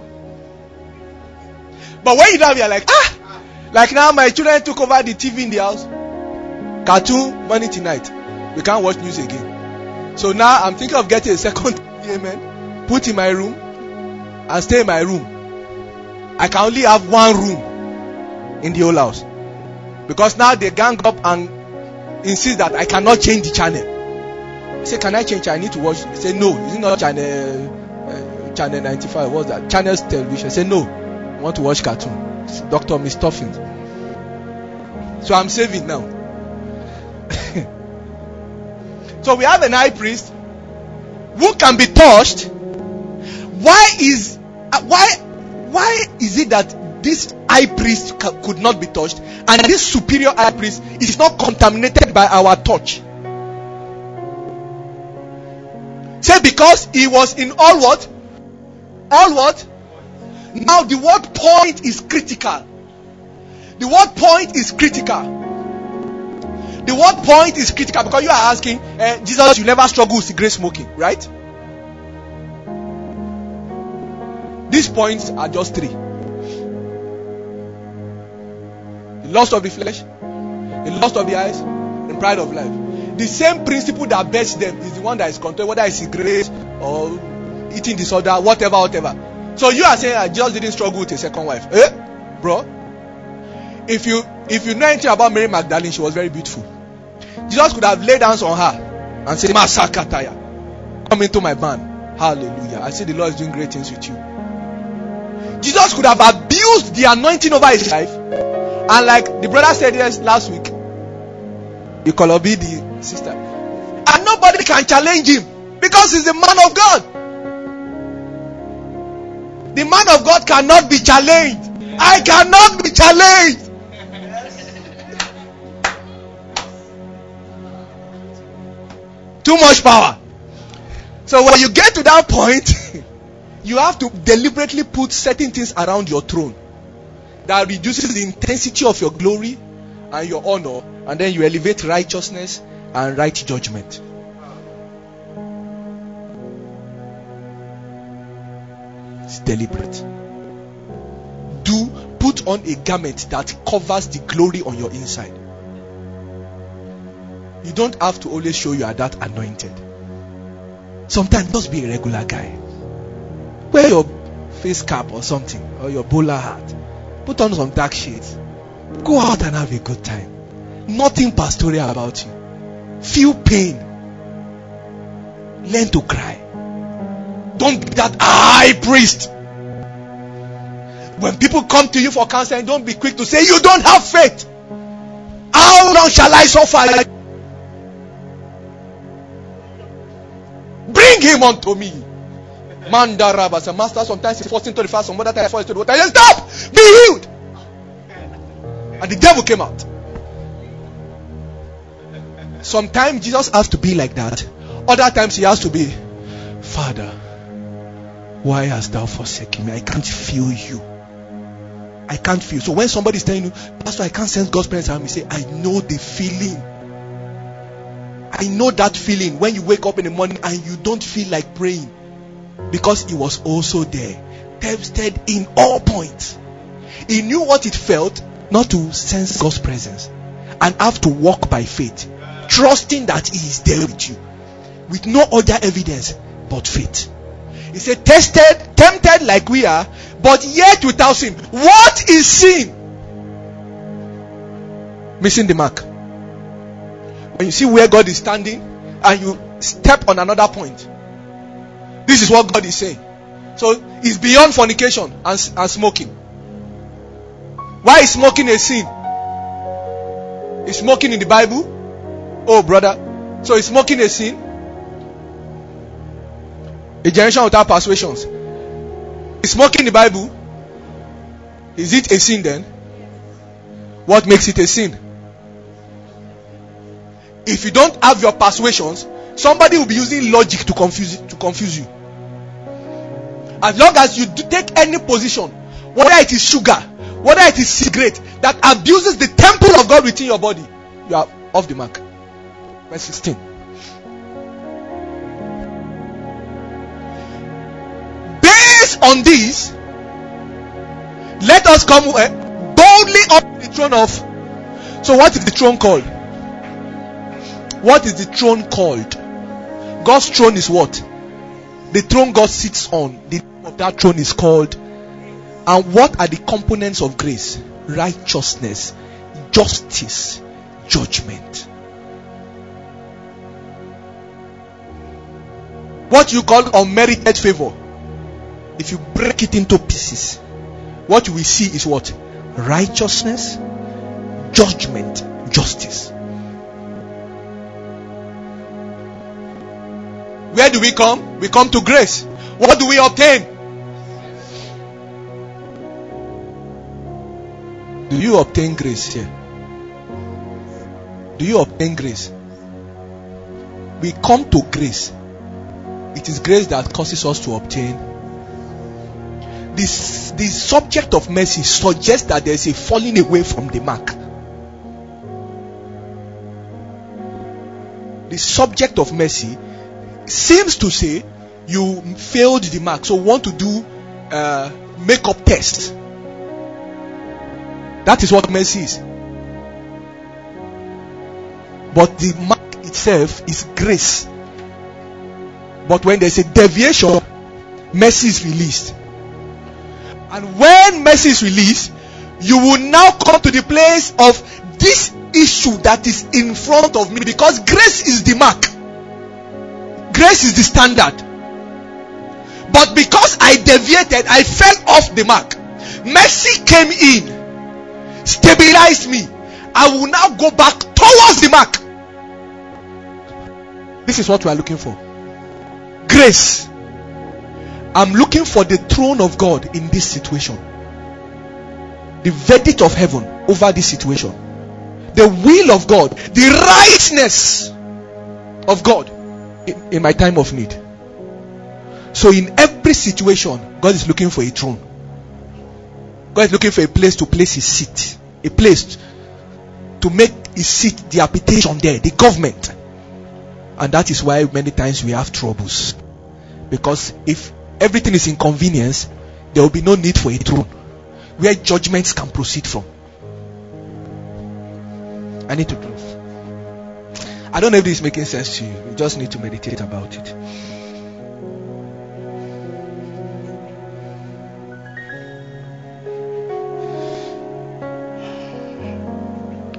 But when you don't, you're like, like now my children took over the TV in the house. Cartoon, Monday tonight. We can't watch news again. So now I'm thinking of getting a second TV, amen. Put in my room and stay in my room. I can only have one room in the whole house. Because now they gang up and insist that I cannot change the channel. I say, can I change? I need to watch. I say, no. Is it not channel 95? What's that? Channels television. I say, no. I want to watch cartoon. It's Dr. Miss Toffin. So I'm saving now. So we have an high priest who can be touched. Why is it that this high priest could not be touched and this superior high priest is not contaminated by our touch? Say because he was in all what? All what? Now the word point is critical. The word point is critical. The word point is critical because you are asking, Jesus, you never struggle with cigarette smoking, right? These points are just three. The lust of the flesh, the lust of the eyes, and pride of life. The same principle that bets them is the one that is controlled, whether it's cigarette or eating disorder, whatever. So you are saying Jesus didn't struggle with a second wife. Bro? If you know anything about Mary Magdalene, she was very beautiful. Jesus could have laid hands on her and said, Masakataya, come into my band. Hallelujah. I see the Lord is doing great things with you. Jesus could have abused the anointing over his life. And like the brother said yes last week, you call be the sister. And nobody can challenge him because he's the man of God. The man of God cannot be challenged. I cannot be challenged. Too much power. So when you get to that point, you have to deliberately put certain things around your throne that reduces the intensity of your glory and your honor, and then you elevate righteousness and right judgment. It's deliberate. Put on a garment that covers the glory on your inside. You don't have to always show you are that anointed. Sometimes just be a regular guy. Wear your face cap or something, or your bowler hat. Put on some dark shades. Go out and have a good time. Nothing pastoral about you. Feel pain. Learn to cry. Don't be that high priest. When people come to you for counseling, don't be quick to say you don't have faith. How long shall I suffer? Bring him unto me. Mandaraba, as a master, sometimes he's forcing to the fast, some other time he forces to the water. Just stop! Be healed! And the devil came out. Sometimes Jesus has to be like that. Other times he has to be, Father, why hast thou forsaken me? I can't feel you. I can't feel. So when somebody is telling you, Pastor, I can't sense God's presence, you say, I know the feeling. I know that feeling when you wake up in the morning and you don't feel like praying. Because he was also there, tested in all points. He knew what it felt not to sense God's presence and have to walk by faith, trusting that he is there with you, with no other evidence but faith. He said, tested, tempted like we are, but yet without sin. What is sin? Missing the mark. When you see where God is standing and you step on another point, this is what God is saying. So it's beyond fornication and smoking. Why is smoking a sin? Is smoking in the Bible? Oh brother, so is smoking a sin? A generation without persuasions. Is smoking in the Bible? Is it a sin then? What makes it a sin? If you don't have your persuasions, somebody will be using logic to confuse you. As long as you take any position, whether it is sugar, whether it is cigarette, that abuses the temple of God within your body, you are off the mark. Verse 16. Based on this, let us come boldly up to the throne of. So what is the throne called? What is the throne called? God's throne is what? The throne God sits on. The name of that throne is called. And what are the components of grace? Righteousness, justice, judgment. What you call unmerited favor, if you break it into pieces, what you will see is what? Righteousness, judgment, justice. Where do we come? We come to grace. What do we obtain? Do you obtain grace here? Do you obtain grace? We come to grace. It is grace that causes us to obtain. The subject of mercy suggests that there is a falling away from the mark. The subject of mercy seems to say you failed the mark, so want to do makeup test. That is what mercy is. But the mark itself is grace. But when there's a deviation, mercy is released. And when mercy is released, you will now come to the place of this issue that is in front of me, because grace is the mark. Grace is the standard. But because I deviated, I fell off the mark. Mercy came in, stabilized me. I will now go back towards the mark. This is what we are looking for. Grace. I'm looking for the throne of God in this situation. The verdict of heaven over this situation. The will of God. The rightness of God in my time of need. So in every situation, God is looking for a throne. God is looking for a place to place his seat. A place to make his seat the habitation there, the government. And that is why many times we have troubles. Because if everything is inconvenience, there will be no need for a throne where judgments can proceed from. I need to close. I don't know if this is making sense to you. You just need to meditate about it.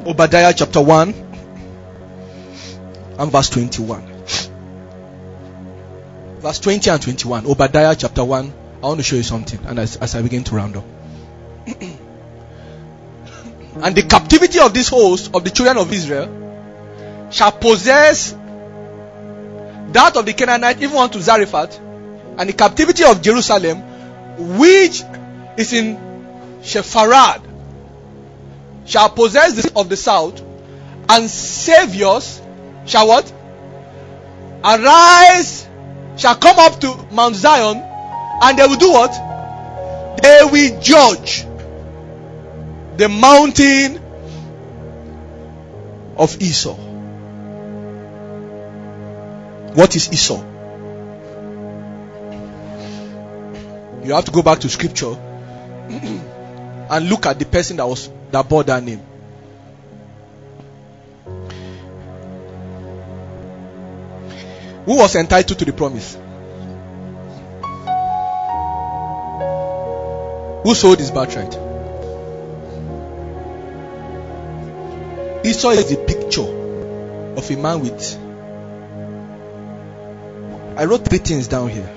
Obadiah chapter 1 and verse 21. Verse 20 and 21. Obadiah chapter 1. I want to show you something, and as I begin to round up. And the captivity of this host of the children of Israel shall possess that of the Canaanite even unto Zarephath, and the captivity of Jerusalem, which is in Sepharad, shall possess the of the south, and saviors shall what? Arise, shall come up to Mount Zion, and they will do what? They will judge the mountain of Esau. What is Esau? You have to go back to scripture and look at the person that bore that name. Who was entitled to the promise? Who sold his birthright? Esau is the picture of a man with... I wrote 3 things down here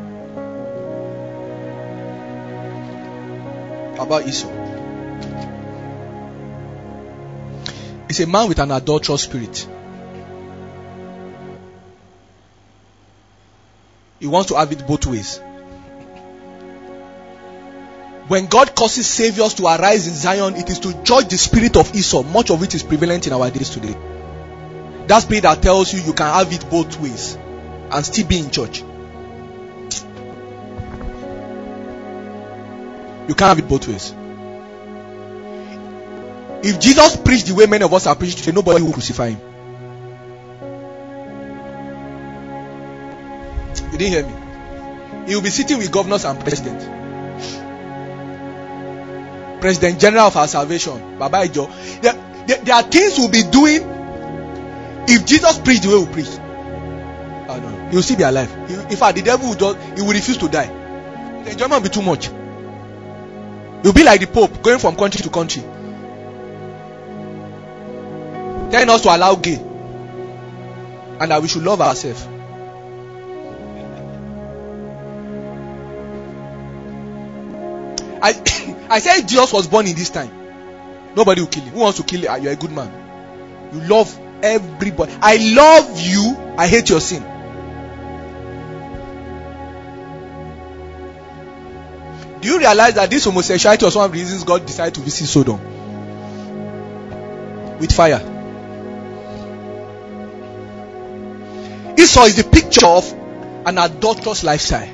about Esau. It's a man with an adulterous spirit. He wants to have it both ways. When God causes saviors to arise in Zion, it is to judge the spirit of Esau, much of which is prevalent in our days today. That spirit that tells you can have it both ways and still be in church. You can't have it both ways. If Jesus preached the way many of us are preaching today, nobody will crucify him. You didn't hear me. He will be sitting with governors and presidents. President General of our salvation, Baba Ijo. There are things we'll be doing if Jesus preached the way we preach. Oh no, he will still be alive. In fact, the devil will refuse to die. The enjoyment will be too much. You'll be like the Pope, going from country to country, telling us to allow gay and that we should love ourselves. I said Jesus was born in this time. Nobody will kill him. Who wants to kill you? You're a good man. You love everybody. I love you. I hate your sin. Do you realize that this homosexuality was one of the reasons God decided to visit Sodom with fire? Esau is the picture of an adulterous lifestyle.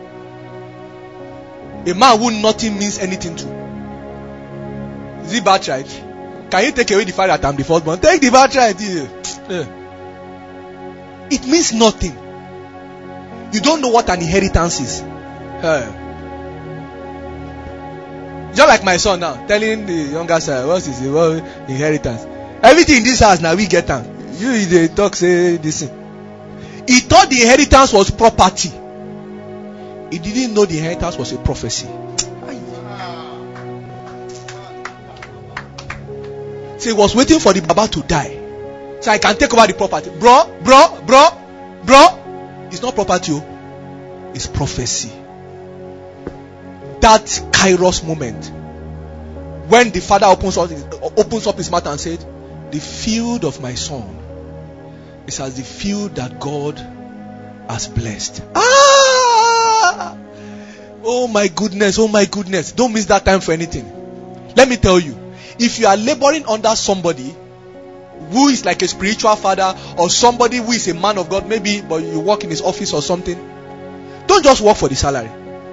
A man who nothing means anything to. Is it birthright? Can you take away the fact that I'm the firstborn? Take the birthright. It means nothing. You don't know what an inheritance is. Just like my son now, telling the younger son, what is the inheritance? Everything in this house now we get them. You they talk say this thing. He thought the inheritance was property. He didn't know the inheritance was a prophecy. So he was waiting for the Baba to die, so I can take over the property. Bro. It's not property. It's prophecy. That Kairos moment when the father opens up his mouth and said, the field of my son is as the field that God has blessed. Oh my goodness. Don't miss that time for anything. Let me tell you, if you are laboring under somebody who is like a spiritual father, or somebody who is a man of God, maybe but you work in his office or something, don't just work for the salary.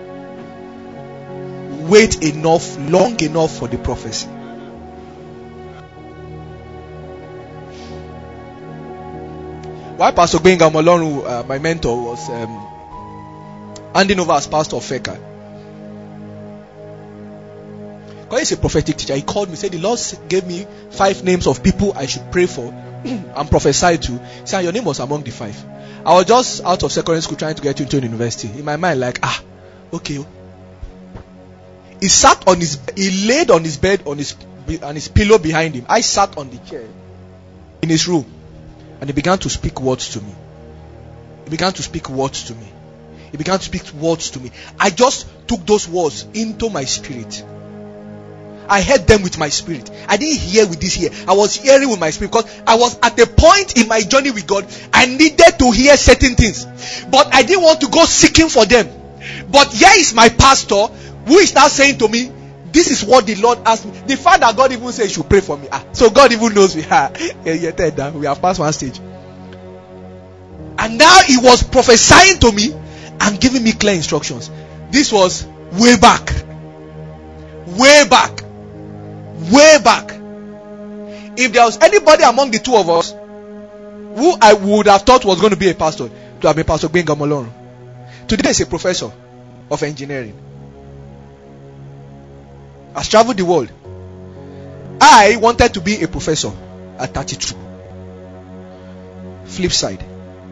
Wait long enough for the prophecy. Why Pastor Gbenga Omolorun, my mentor, was handing over as pastor of Feka. Because he's a prophetic teacher. He called me, said the Lord gave me 5 names of people I should pray for and prophesy to. He said your name was among the 5. I was just out of secondary school trying to get into a university. In my mind, like, okay. He laid on his bed on his and his pillow behind him. I sat on the chair in his room, and he began to speak words to me. He began to speak words to me. He began to speak words to me. I just took those words into my spirit. I heard them with my spirit. I didn't hear with this ear. I was hearing with my spirit, because I was at a point in my journey with God. I needed to hear certain things, but I didn't want to go seeking for them. But here is my pastor, who is now saying to me, this is what the Lord asked me. The fact that God even said you should pray for me. So God even knows we have passed one stage. And now he was prophesying to me and giving me clear instructions. This was way back. Way back. Way back. If there was anybody among the two of us who I would have thought was going to be a pastor, to have been Pastor Gbenga Omolorun. Today is a professor of engineering. Has traveled the world. I wanted to be a professor at 32. Flip side.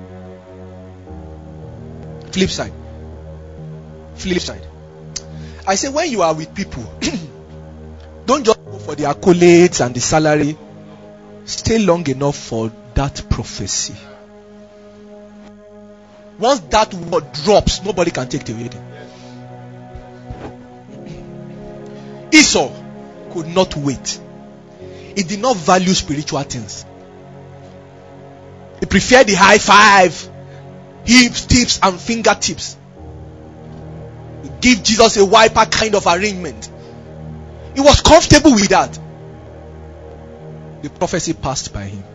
Flip side. Flip side. I say, when you are with people, don't just go for the accolades and the salary. Stay long enough for that prophecy. Once that word drops, nobody can take it away. Esau could not wait. He did not value spiritual things. He preferred the high five, hips, tips, and fingertips. He gave Jesus a wiper kind of arrangement. He was comfortable with that. The prophecy passed by him.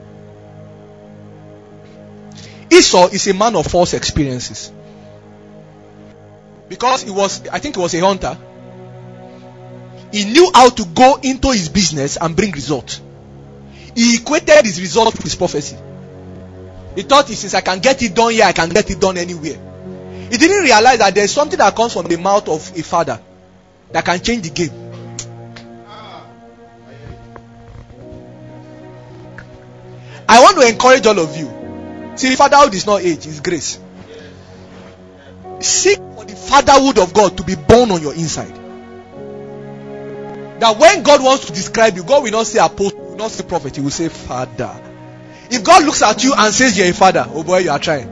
Esau is a man of false experiences. Because I think he was a hunter. He knew how to go into his business and bring results. He equated his result with his prophecy. He thought, since I can get it done here, I can get it done anywhere. He didn't realize that there's something that comes from the mouth of a father that can change the game. I want to encourage all of you. See, fatherhood is not age, it's grace. Seek for the fatherhood of God to be born on your inside. That when God wants to describe you, God will not say apostle, he will not say prophet, he will say father. If God looks at you and says you're a father, oh boy, you are trying.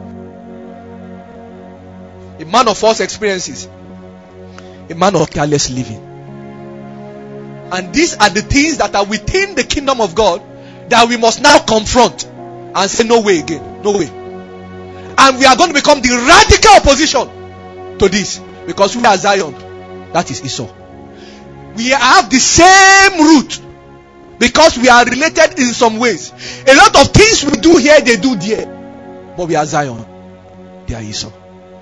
A man of false experiences. A man of careless living. And these are the things that are within the kingdom of God that we must now confront and say no way again. No way. And we are going to become the radical opposition to this. Because we are Zion. That is Esau. We have the same root. Because we are related in some ways. A lot of things we do here, they do there. But we are Zion. They are Esau.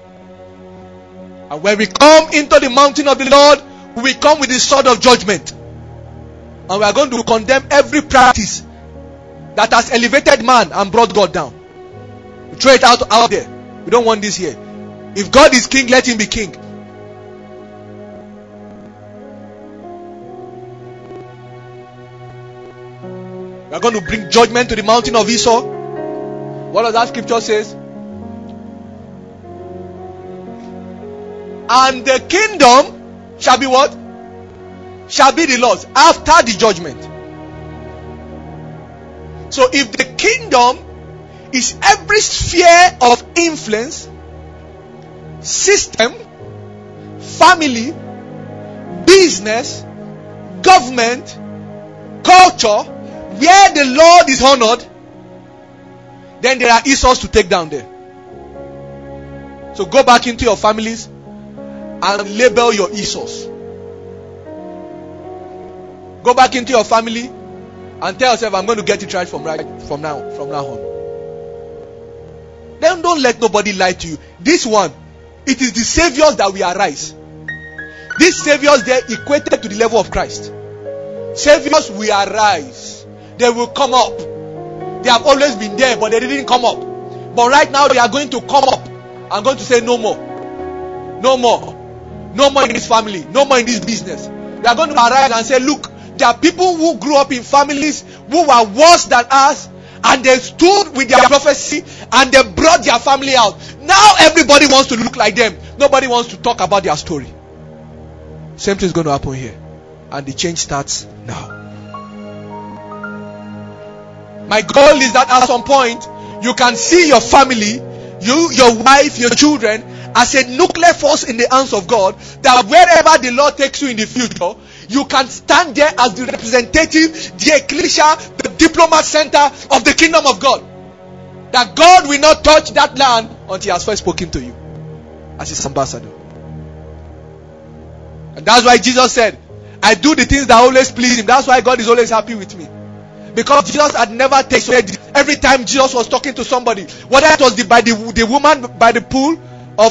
And when we come into the mountain of the Lord, we come with the sword of judgment. And we are going to condemn every practice that has elevated man and brought God down. We throw it out there. We don't want this here. If God is king, let him be king. We are going to bring judgment to the mountain of Esau. What does that scripture say? And the kingdom shall be what? Shall be the Lord's after the judgment. So if the kingdom is every sphere of influence, system, family, business, government, culture, where the Lord is honored, then there are Esau's to take down there. So go back into your families and label your Esau's. Go back into your family and tell yourself, I'm going to get it right from now on. Then don't let nobody lie to you. This one, it is the saviors that will arise. These saviors, they are equated to the level of Christ. Saviors will arise. They will come up. They have always been there, but they didn't come up. But right now they are going to come up. I'm going to say no more. No more. No more in this family. No more in this business. They are going to arise and say, look, there are people who grew up in families who were worse than us, and they stood with their prophecy and they brought their family out. Now everybody wants to look like them. Nobody wants to talk about their story. Same thing is going to happen here. And the change starts now. My goal is that at some point, you can see your family, you, your wife, your children, as a nuclear force in the hands of God, that wherever the Lord takes you in the future, you can stand there as the representative, the ecclesia, the diplomat center of the kingdom of God. That God will not touch that land until He has first spoken to you as His ambassador. And that's why Jesus said, I do the things that always please Him. That's why God is always happy with me. Because Jesus had never tasted. Every time Jesus was talking to somebody, whether it was the woman by the pool of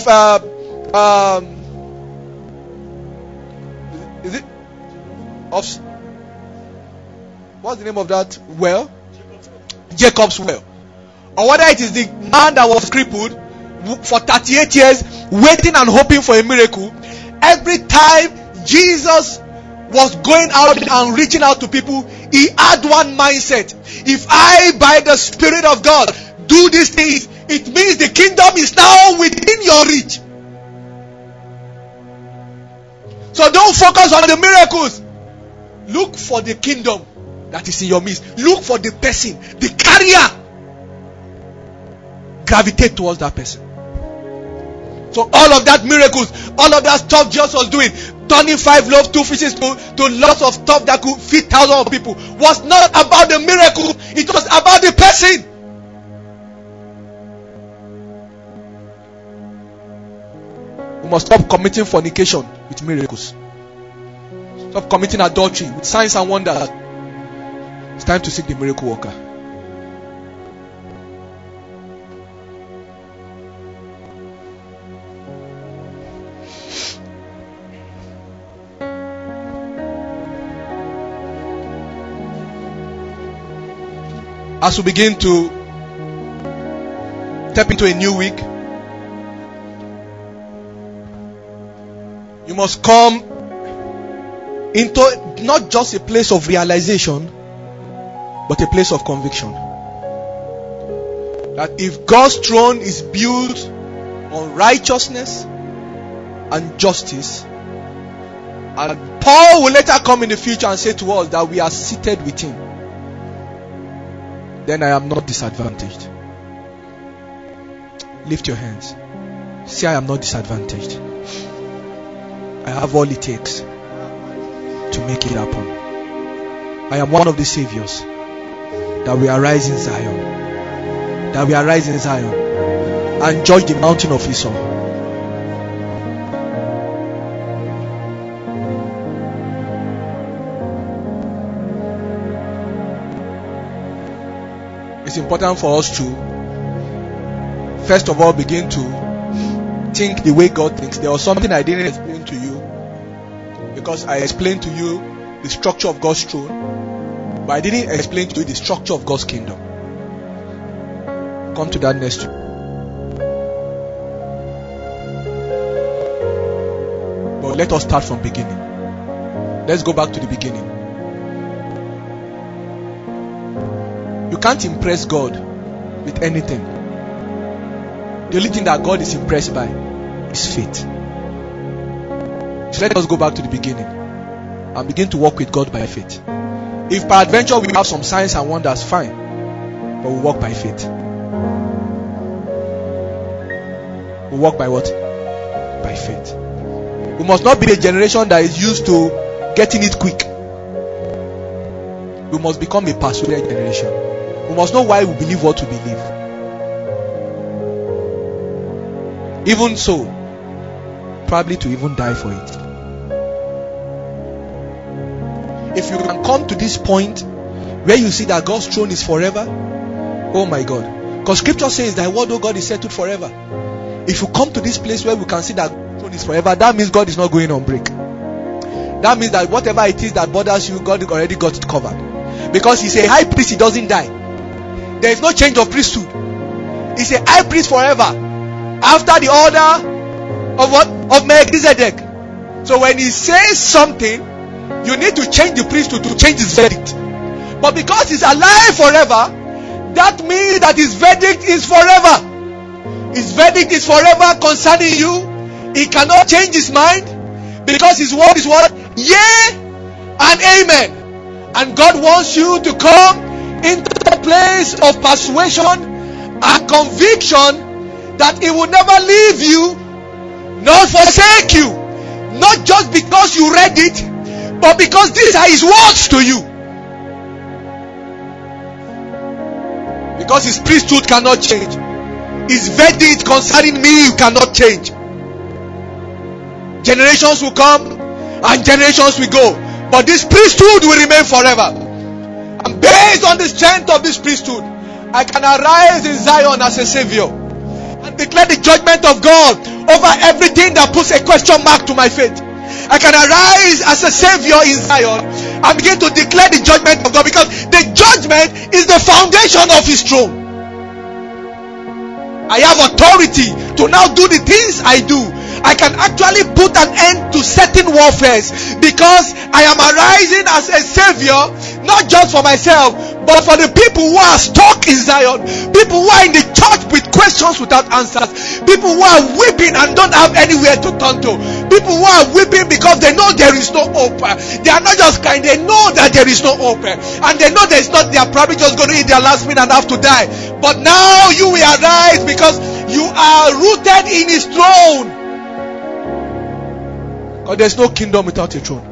is it of what's the name of that well? Jacob's well. Or whether it is the man that was crippled for 38 years, waiting and hoping for a miracle. Every time Jesus was going out and reaching out to people, he had one mindset. If I, by the Spirit of God, do these things, it means the kingdom is now within your reach. So don't focus on the miracles. Look for the kingdom that is in your midst. Look for the person, the carrier. Gravitate towards that person. So all of that miracles, all of that stuff Jesus was doing, turning 5 loaves, 2 fishes to lots of stuff that could feed thousands of people, was not about the miracle. It was about the person. We must stop committing fornication with miracles. Stop committing adultery with signs and wonders. It's time to seek the miracle worker. As we begin to step into a new week, you must come into not just a place of realization, but a place of conviction. That if God's throne is built on righteousness and justice, and Paul will later come in the future and say to us that we are seated with Him, then I am not disadvantaged. Lift your hands. Say, I am not disadvantaged. I have all it takes to make it happen. I am one of the saviors that will arise in Zion. That will arise in Zion and judge the mountain of Esau. It's important for us to first of all begin to think the way God thinks. There was something I didn't explain to you, because I explained to you the structure of God's throne, but I didn't explain to you the structure of God's kingdom. Come to that next week. But let us start from beginning. Let's go back to the beginning. You can't impress God with anything. The only thing that God is impressed by is faith. So let us go back to the beginning and begin to walk with God by faith. If peradventure we have some signs and wonders, fine, but we walk by faith. We walk by what? By faith. We must not be a generation that is used to getting it quick. We must become a persuaded generation. We must know why we believe what we believe. Even so, probably to even die for it. If you can come to this point where you see that God's throne is forever, oh my God. Because scripture says that word of God is settled forever. If you come to this place where we can see that God's throne is forever, that means God is not going on break. That means that whatever it is that bothers you, God already got it covered. Because He's a high priest, He doesn't die. There is no change of priesthood. He's a high priest forever, after the order of what? Of Melchizedek. So when He says something, you need to change the priesthood to change His verdict. But because He's alive forever, that means that His verdict is forever. His verdict is forever concerning you. He cannot change His mind, because His word is what? Yea and amen. And God wants you to come into the place of persuasion and conviction that He will never leave you nor forsake you. Not just because you read it, but because these are His words to you. Because His priesthood cannot change. His verdict concerning me cannot change. Generations will come and generations will go, but this priesthood will remain forever. And based on the strength of this priesthood, I can arise in Zion as a savior and declare the judgment of God over everything that puts a question mark to my faith. I can arise as a savior in Zion and begin to declare the judgment of God, because the judgment is the foundation of His throne. I have authority to now do the things I do. I can actually put an end to certain warfares, because I am arising as a savior, not just for myself, but for the people who are stuck in Zion, people who are in the church with questions without answers, people who are weeping and don't have anywhere to turn to, people who are weeping because they know there is no hope. They are not just crying, they know that there is no hope, and they know there is not, they are probably just going to eat their last meal and have to die. But now you will arise because you are rooted in His throne. Because there's no kingdom without a throne.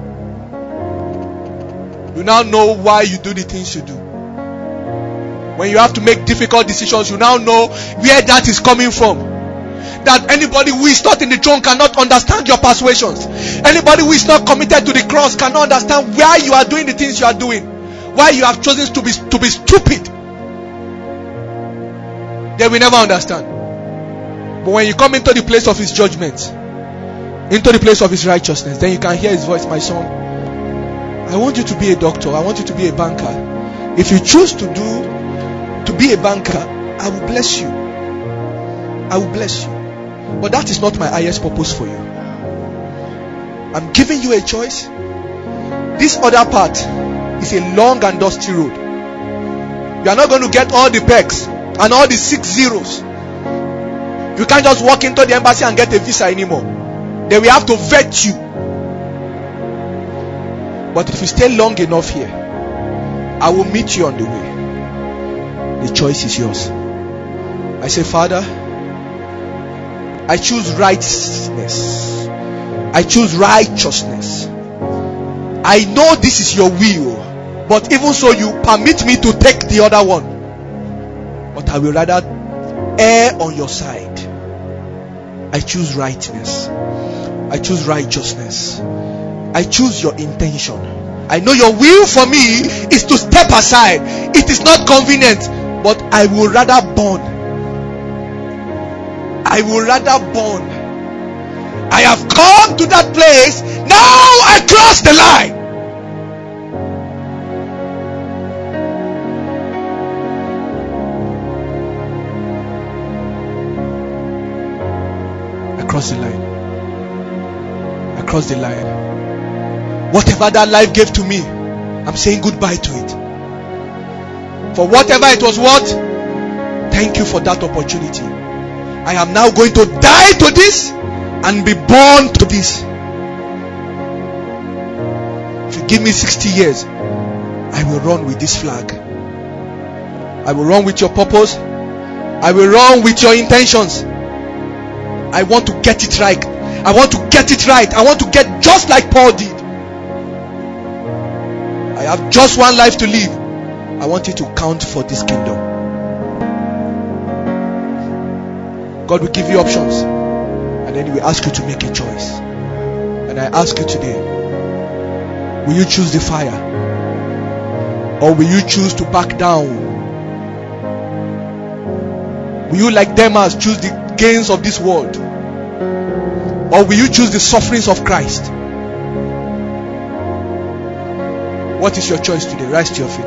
You now know why you do the things you do. When you have to make difficult decisions, you now know where that is coming from. That anybody who is not in the throne cannot understand your persuasions. Anybody who is not committed to the cross cannot understand why you are doing the things you are doing. Why you have chosen to be stupid. They will never understand. But when you come into the place of His judgment, into the place of His righteousness, then you can hear His voice. My son, I want you to be a doctor. I want you to be a banker. If you choose to be a banker, I will bless you. I will bless you. But that is not my highest purpose for you. I'm giving you a choice. This other part is a long and dusty road. You are not going to get all the perks and all the 6 zeros. You can't just walk into the embassy and get a visa anymore. They will have to vet you. But if you stay long enough here, I will meet you on the way. The choice is yours. I say, Father, I choose righteousness. I choose righteousness. I know this is your will, but even so, you permit me to take the other one. But I will rather err on your side. I choose rightness. I choose righteousness. I choose your intention. I know your will for me is to step aside. It is not convenient, but I will rather burn. I will rather burn. I have come to that place. Now I cross the line. I cross the line. I cross the line. Whatever that life gave to me, I'm saying goodbye to it. For whatever it was worth, thank you for that opportunity. I am now going to die to this and be born to this. If you give me 60 years, I will run with this flag. I will run with your purpose. I will run with your intentions. I want to get it right. I want to get it right. I want to get just like Paul did. I have just one life to live. I want it to count for this kingdom. God will give you options, and then He will ask you to make a choice. And I ask you today, will you choose the fire, or will you choose to back down? Will you, like Demas, choose the gains of this world, or will you choose the sufferings of Christ? What is your choice today? Rise to your feet.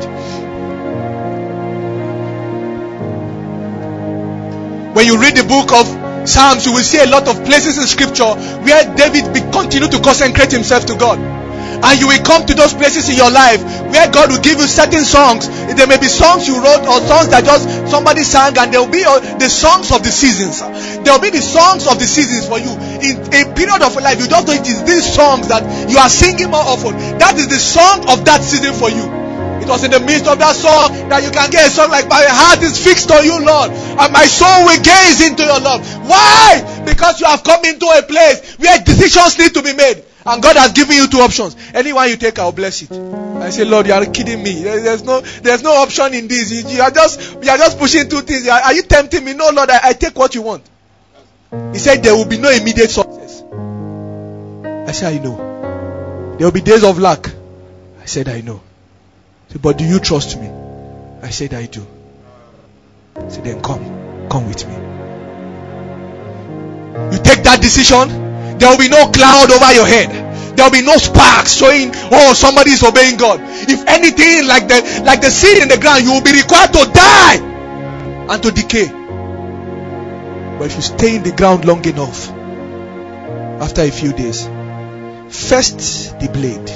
When you read the book of Psalms, you will see a lot of places in scripture where David continued to consecrate himself to God. And you will come to those places in your life where God will give you certain songs. There may be songs you wrote or songs that just somebody sang, and there will be the songs of the seasons. There will be the songs of the seasons for you. In a period of life, you don't know it is these songs that you are singing more often. That is the song of that season for you. It was in the midst of that song that you can get a song like, my heart is fixed on you, Lord, and my soul will gaze into your love. Why? Because you have come into a place where decisions need to be made. And God has given you two options. Anyone you take, I'll bless it. I say, Lord, you are kidding me. There's no option in this. You are just pushing two things. Are you tempting me? No, Lord, I take what you want. He said there will be no immediate success. I said, I know. There will be days of lack. I said, I know. He said, but do you trust me? I said, I do. He said, then come with me. You take that decision, there will be no cloud over your head. There will be no sparks showing, oh, somebody is obeying God. If anything like the seed in the ground, you will be required to die and to decay. But if you stay in the ground long enough, after a few days, first the blade,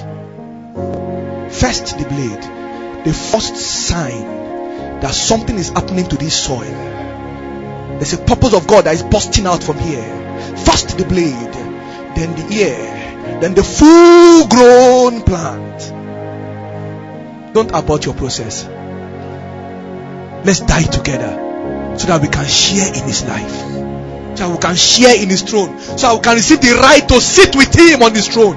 the first sign that something is happening to this soil. There's a purpose of God that is busting out from here. First the blade, then the ear, then the full grown plant. Don't abort your process. Let's die together so that we can share in his life, so that we can share in his throne, so that we can receive the right to sit with him on his throne.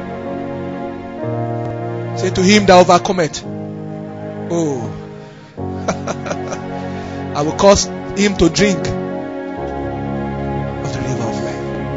Say to him that overcometh, oh, I will cause him to drink of the river of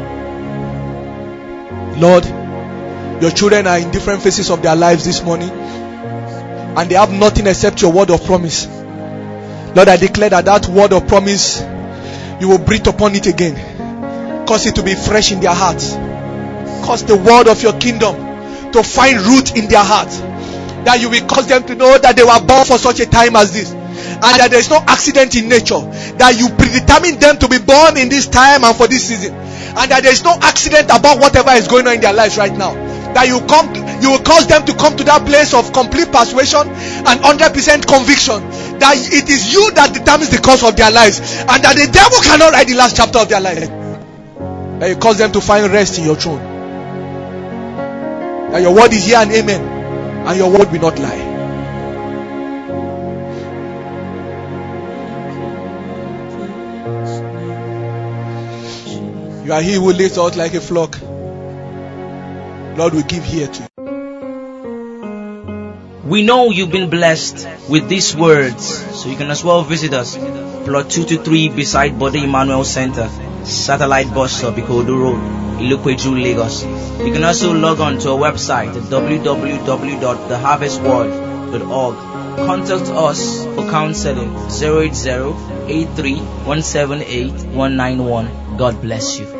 life. Lord, your children are in different phases of their lives this morning, and they have nothing except your word of promise. Lord, I declare that word of promise, you will breathe upon it again. Cause it to be fresh in their hearts. Cause the word of your kingdom to find root in their hearts. That you will cause them to know that they were born for such a time as this. And that there is no accident in nature. That you predetermined them to be born in this time and for this season. And that there is no accident about whatever is going on in their lives right now. That you will cause them to come to that place of complete persuasion and 100% conviction that it is you that determines the course of their lives, and that the devil cannot write the last chapter of their life. That you cause them to find rest in your throne. That your word is here and amen, and your word will not lie. You are he who leads out like a flock. Lord, we give here to you. We know you've been blessed with these words, so you can as well visit us. Plot 223 beside Bode Emmanuel Center, Satellite Bus Stop, Ikodu Road, Ilukweju, Lagos. You can also log on to our website at www.theharvestworld.org. Contact us for counseling 080-83-178-191. God bless you.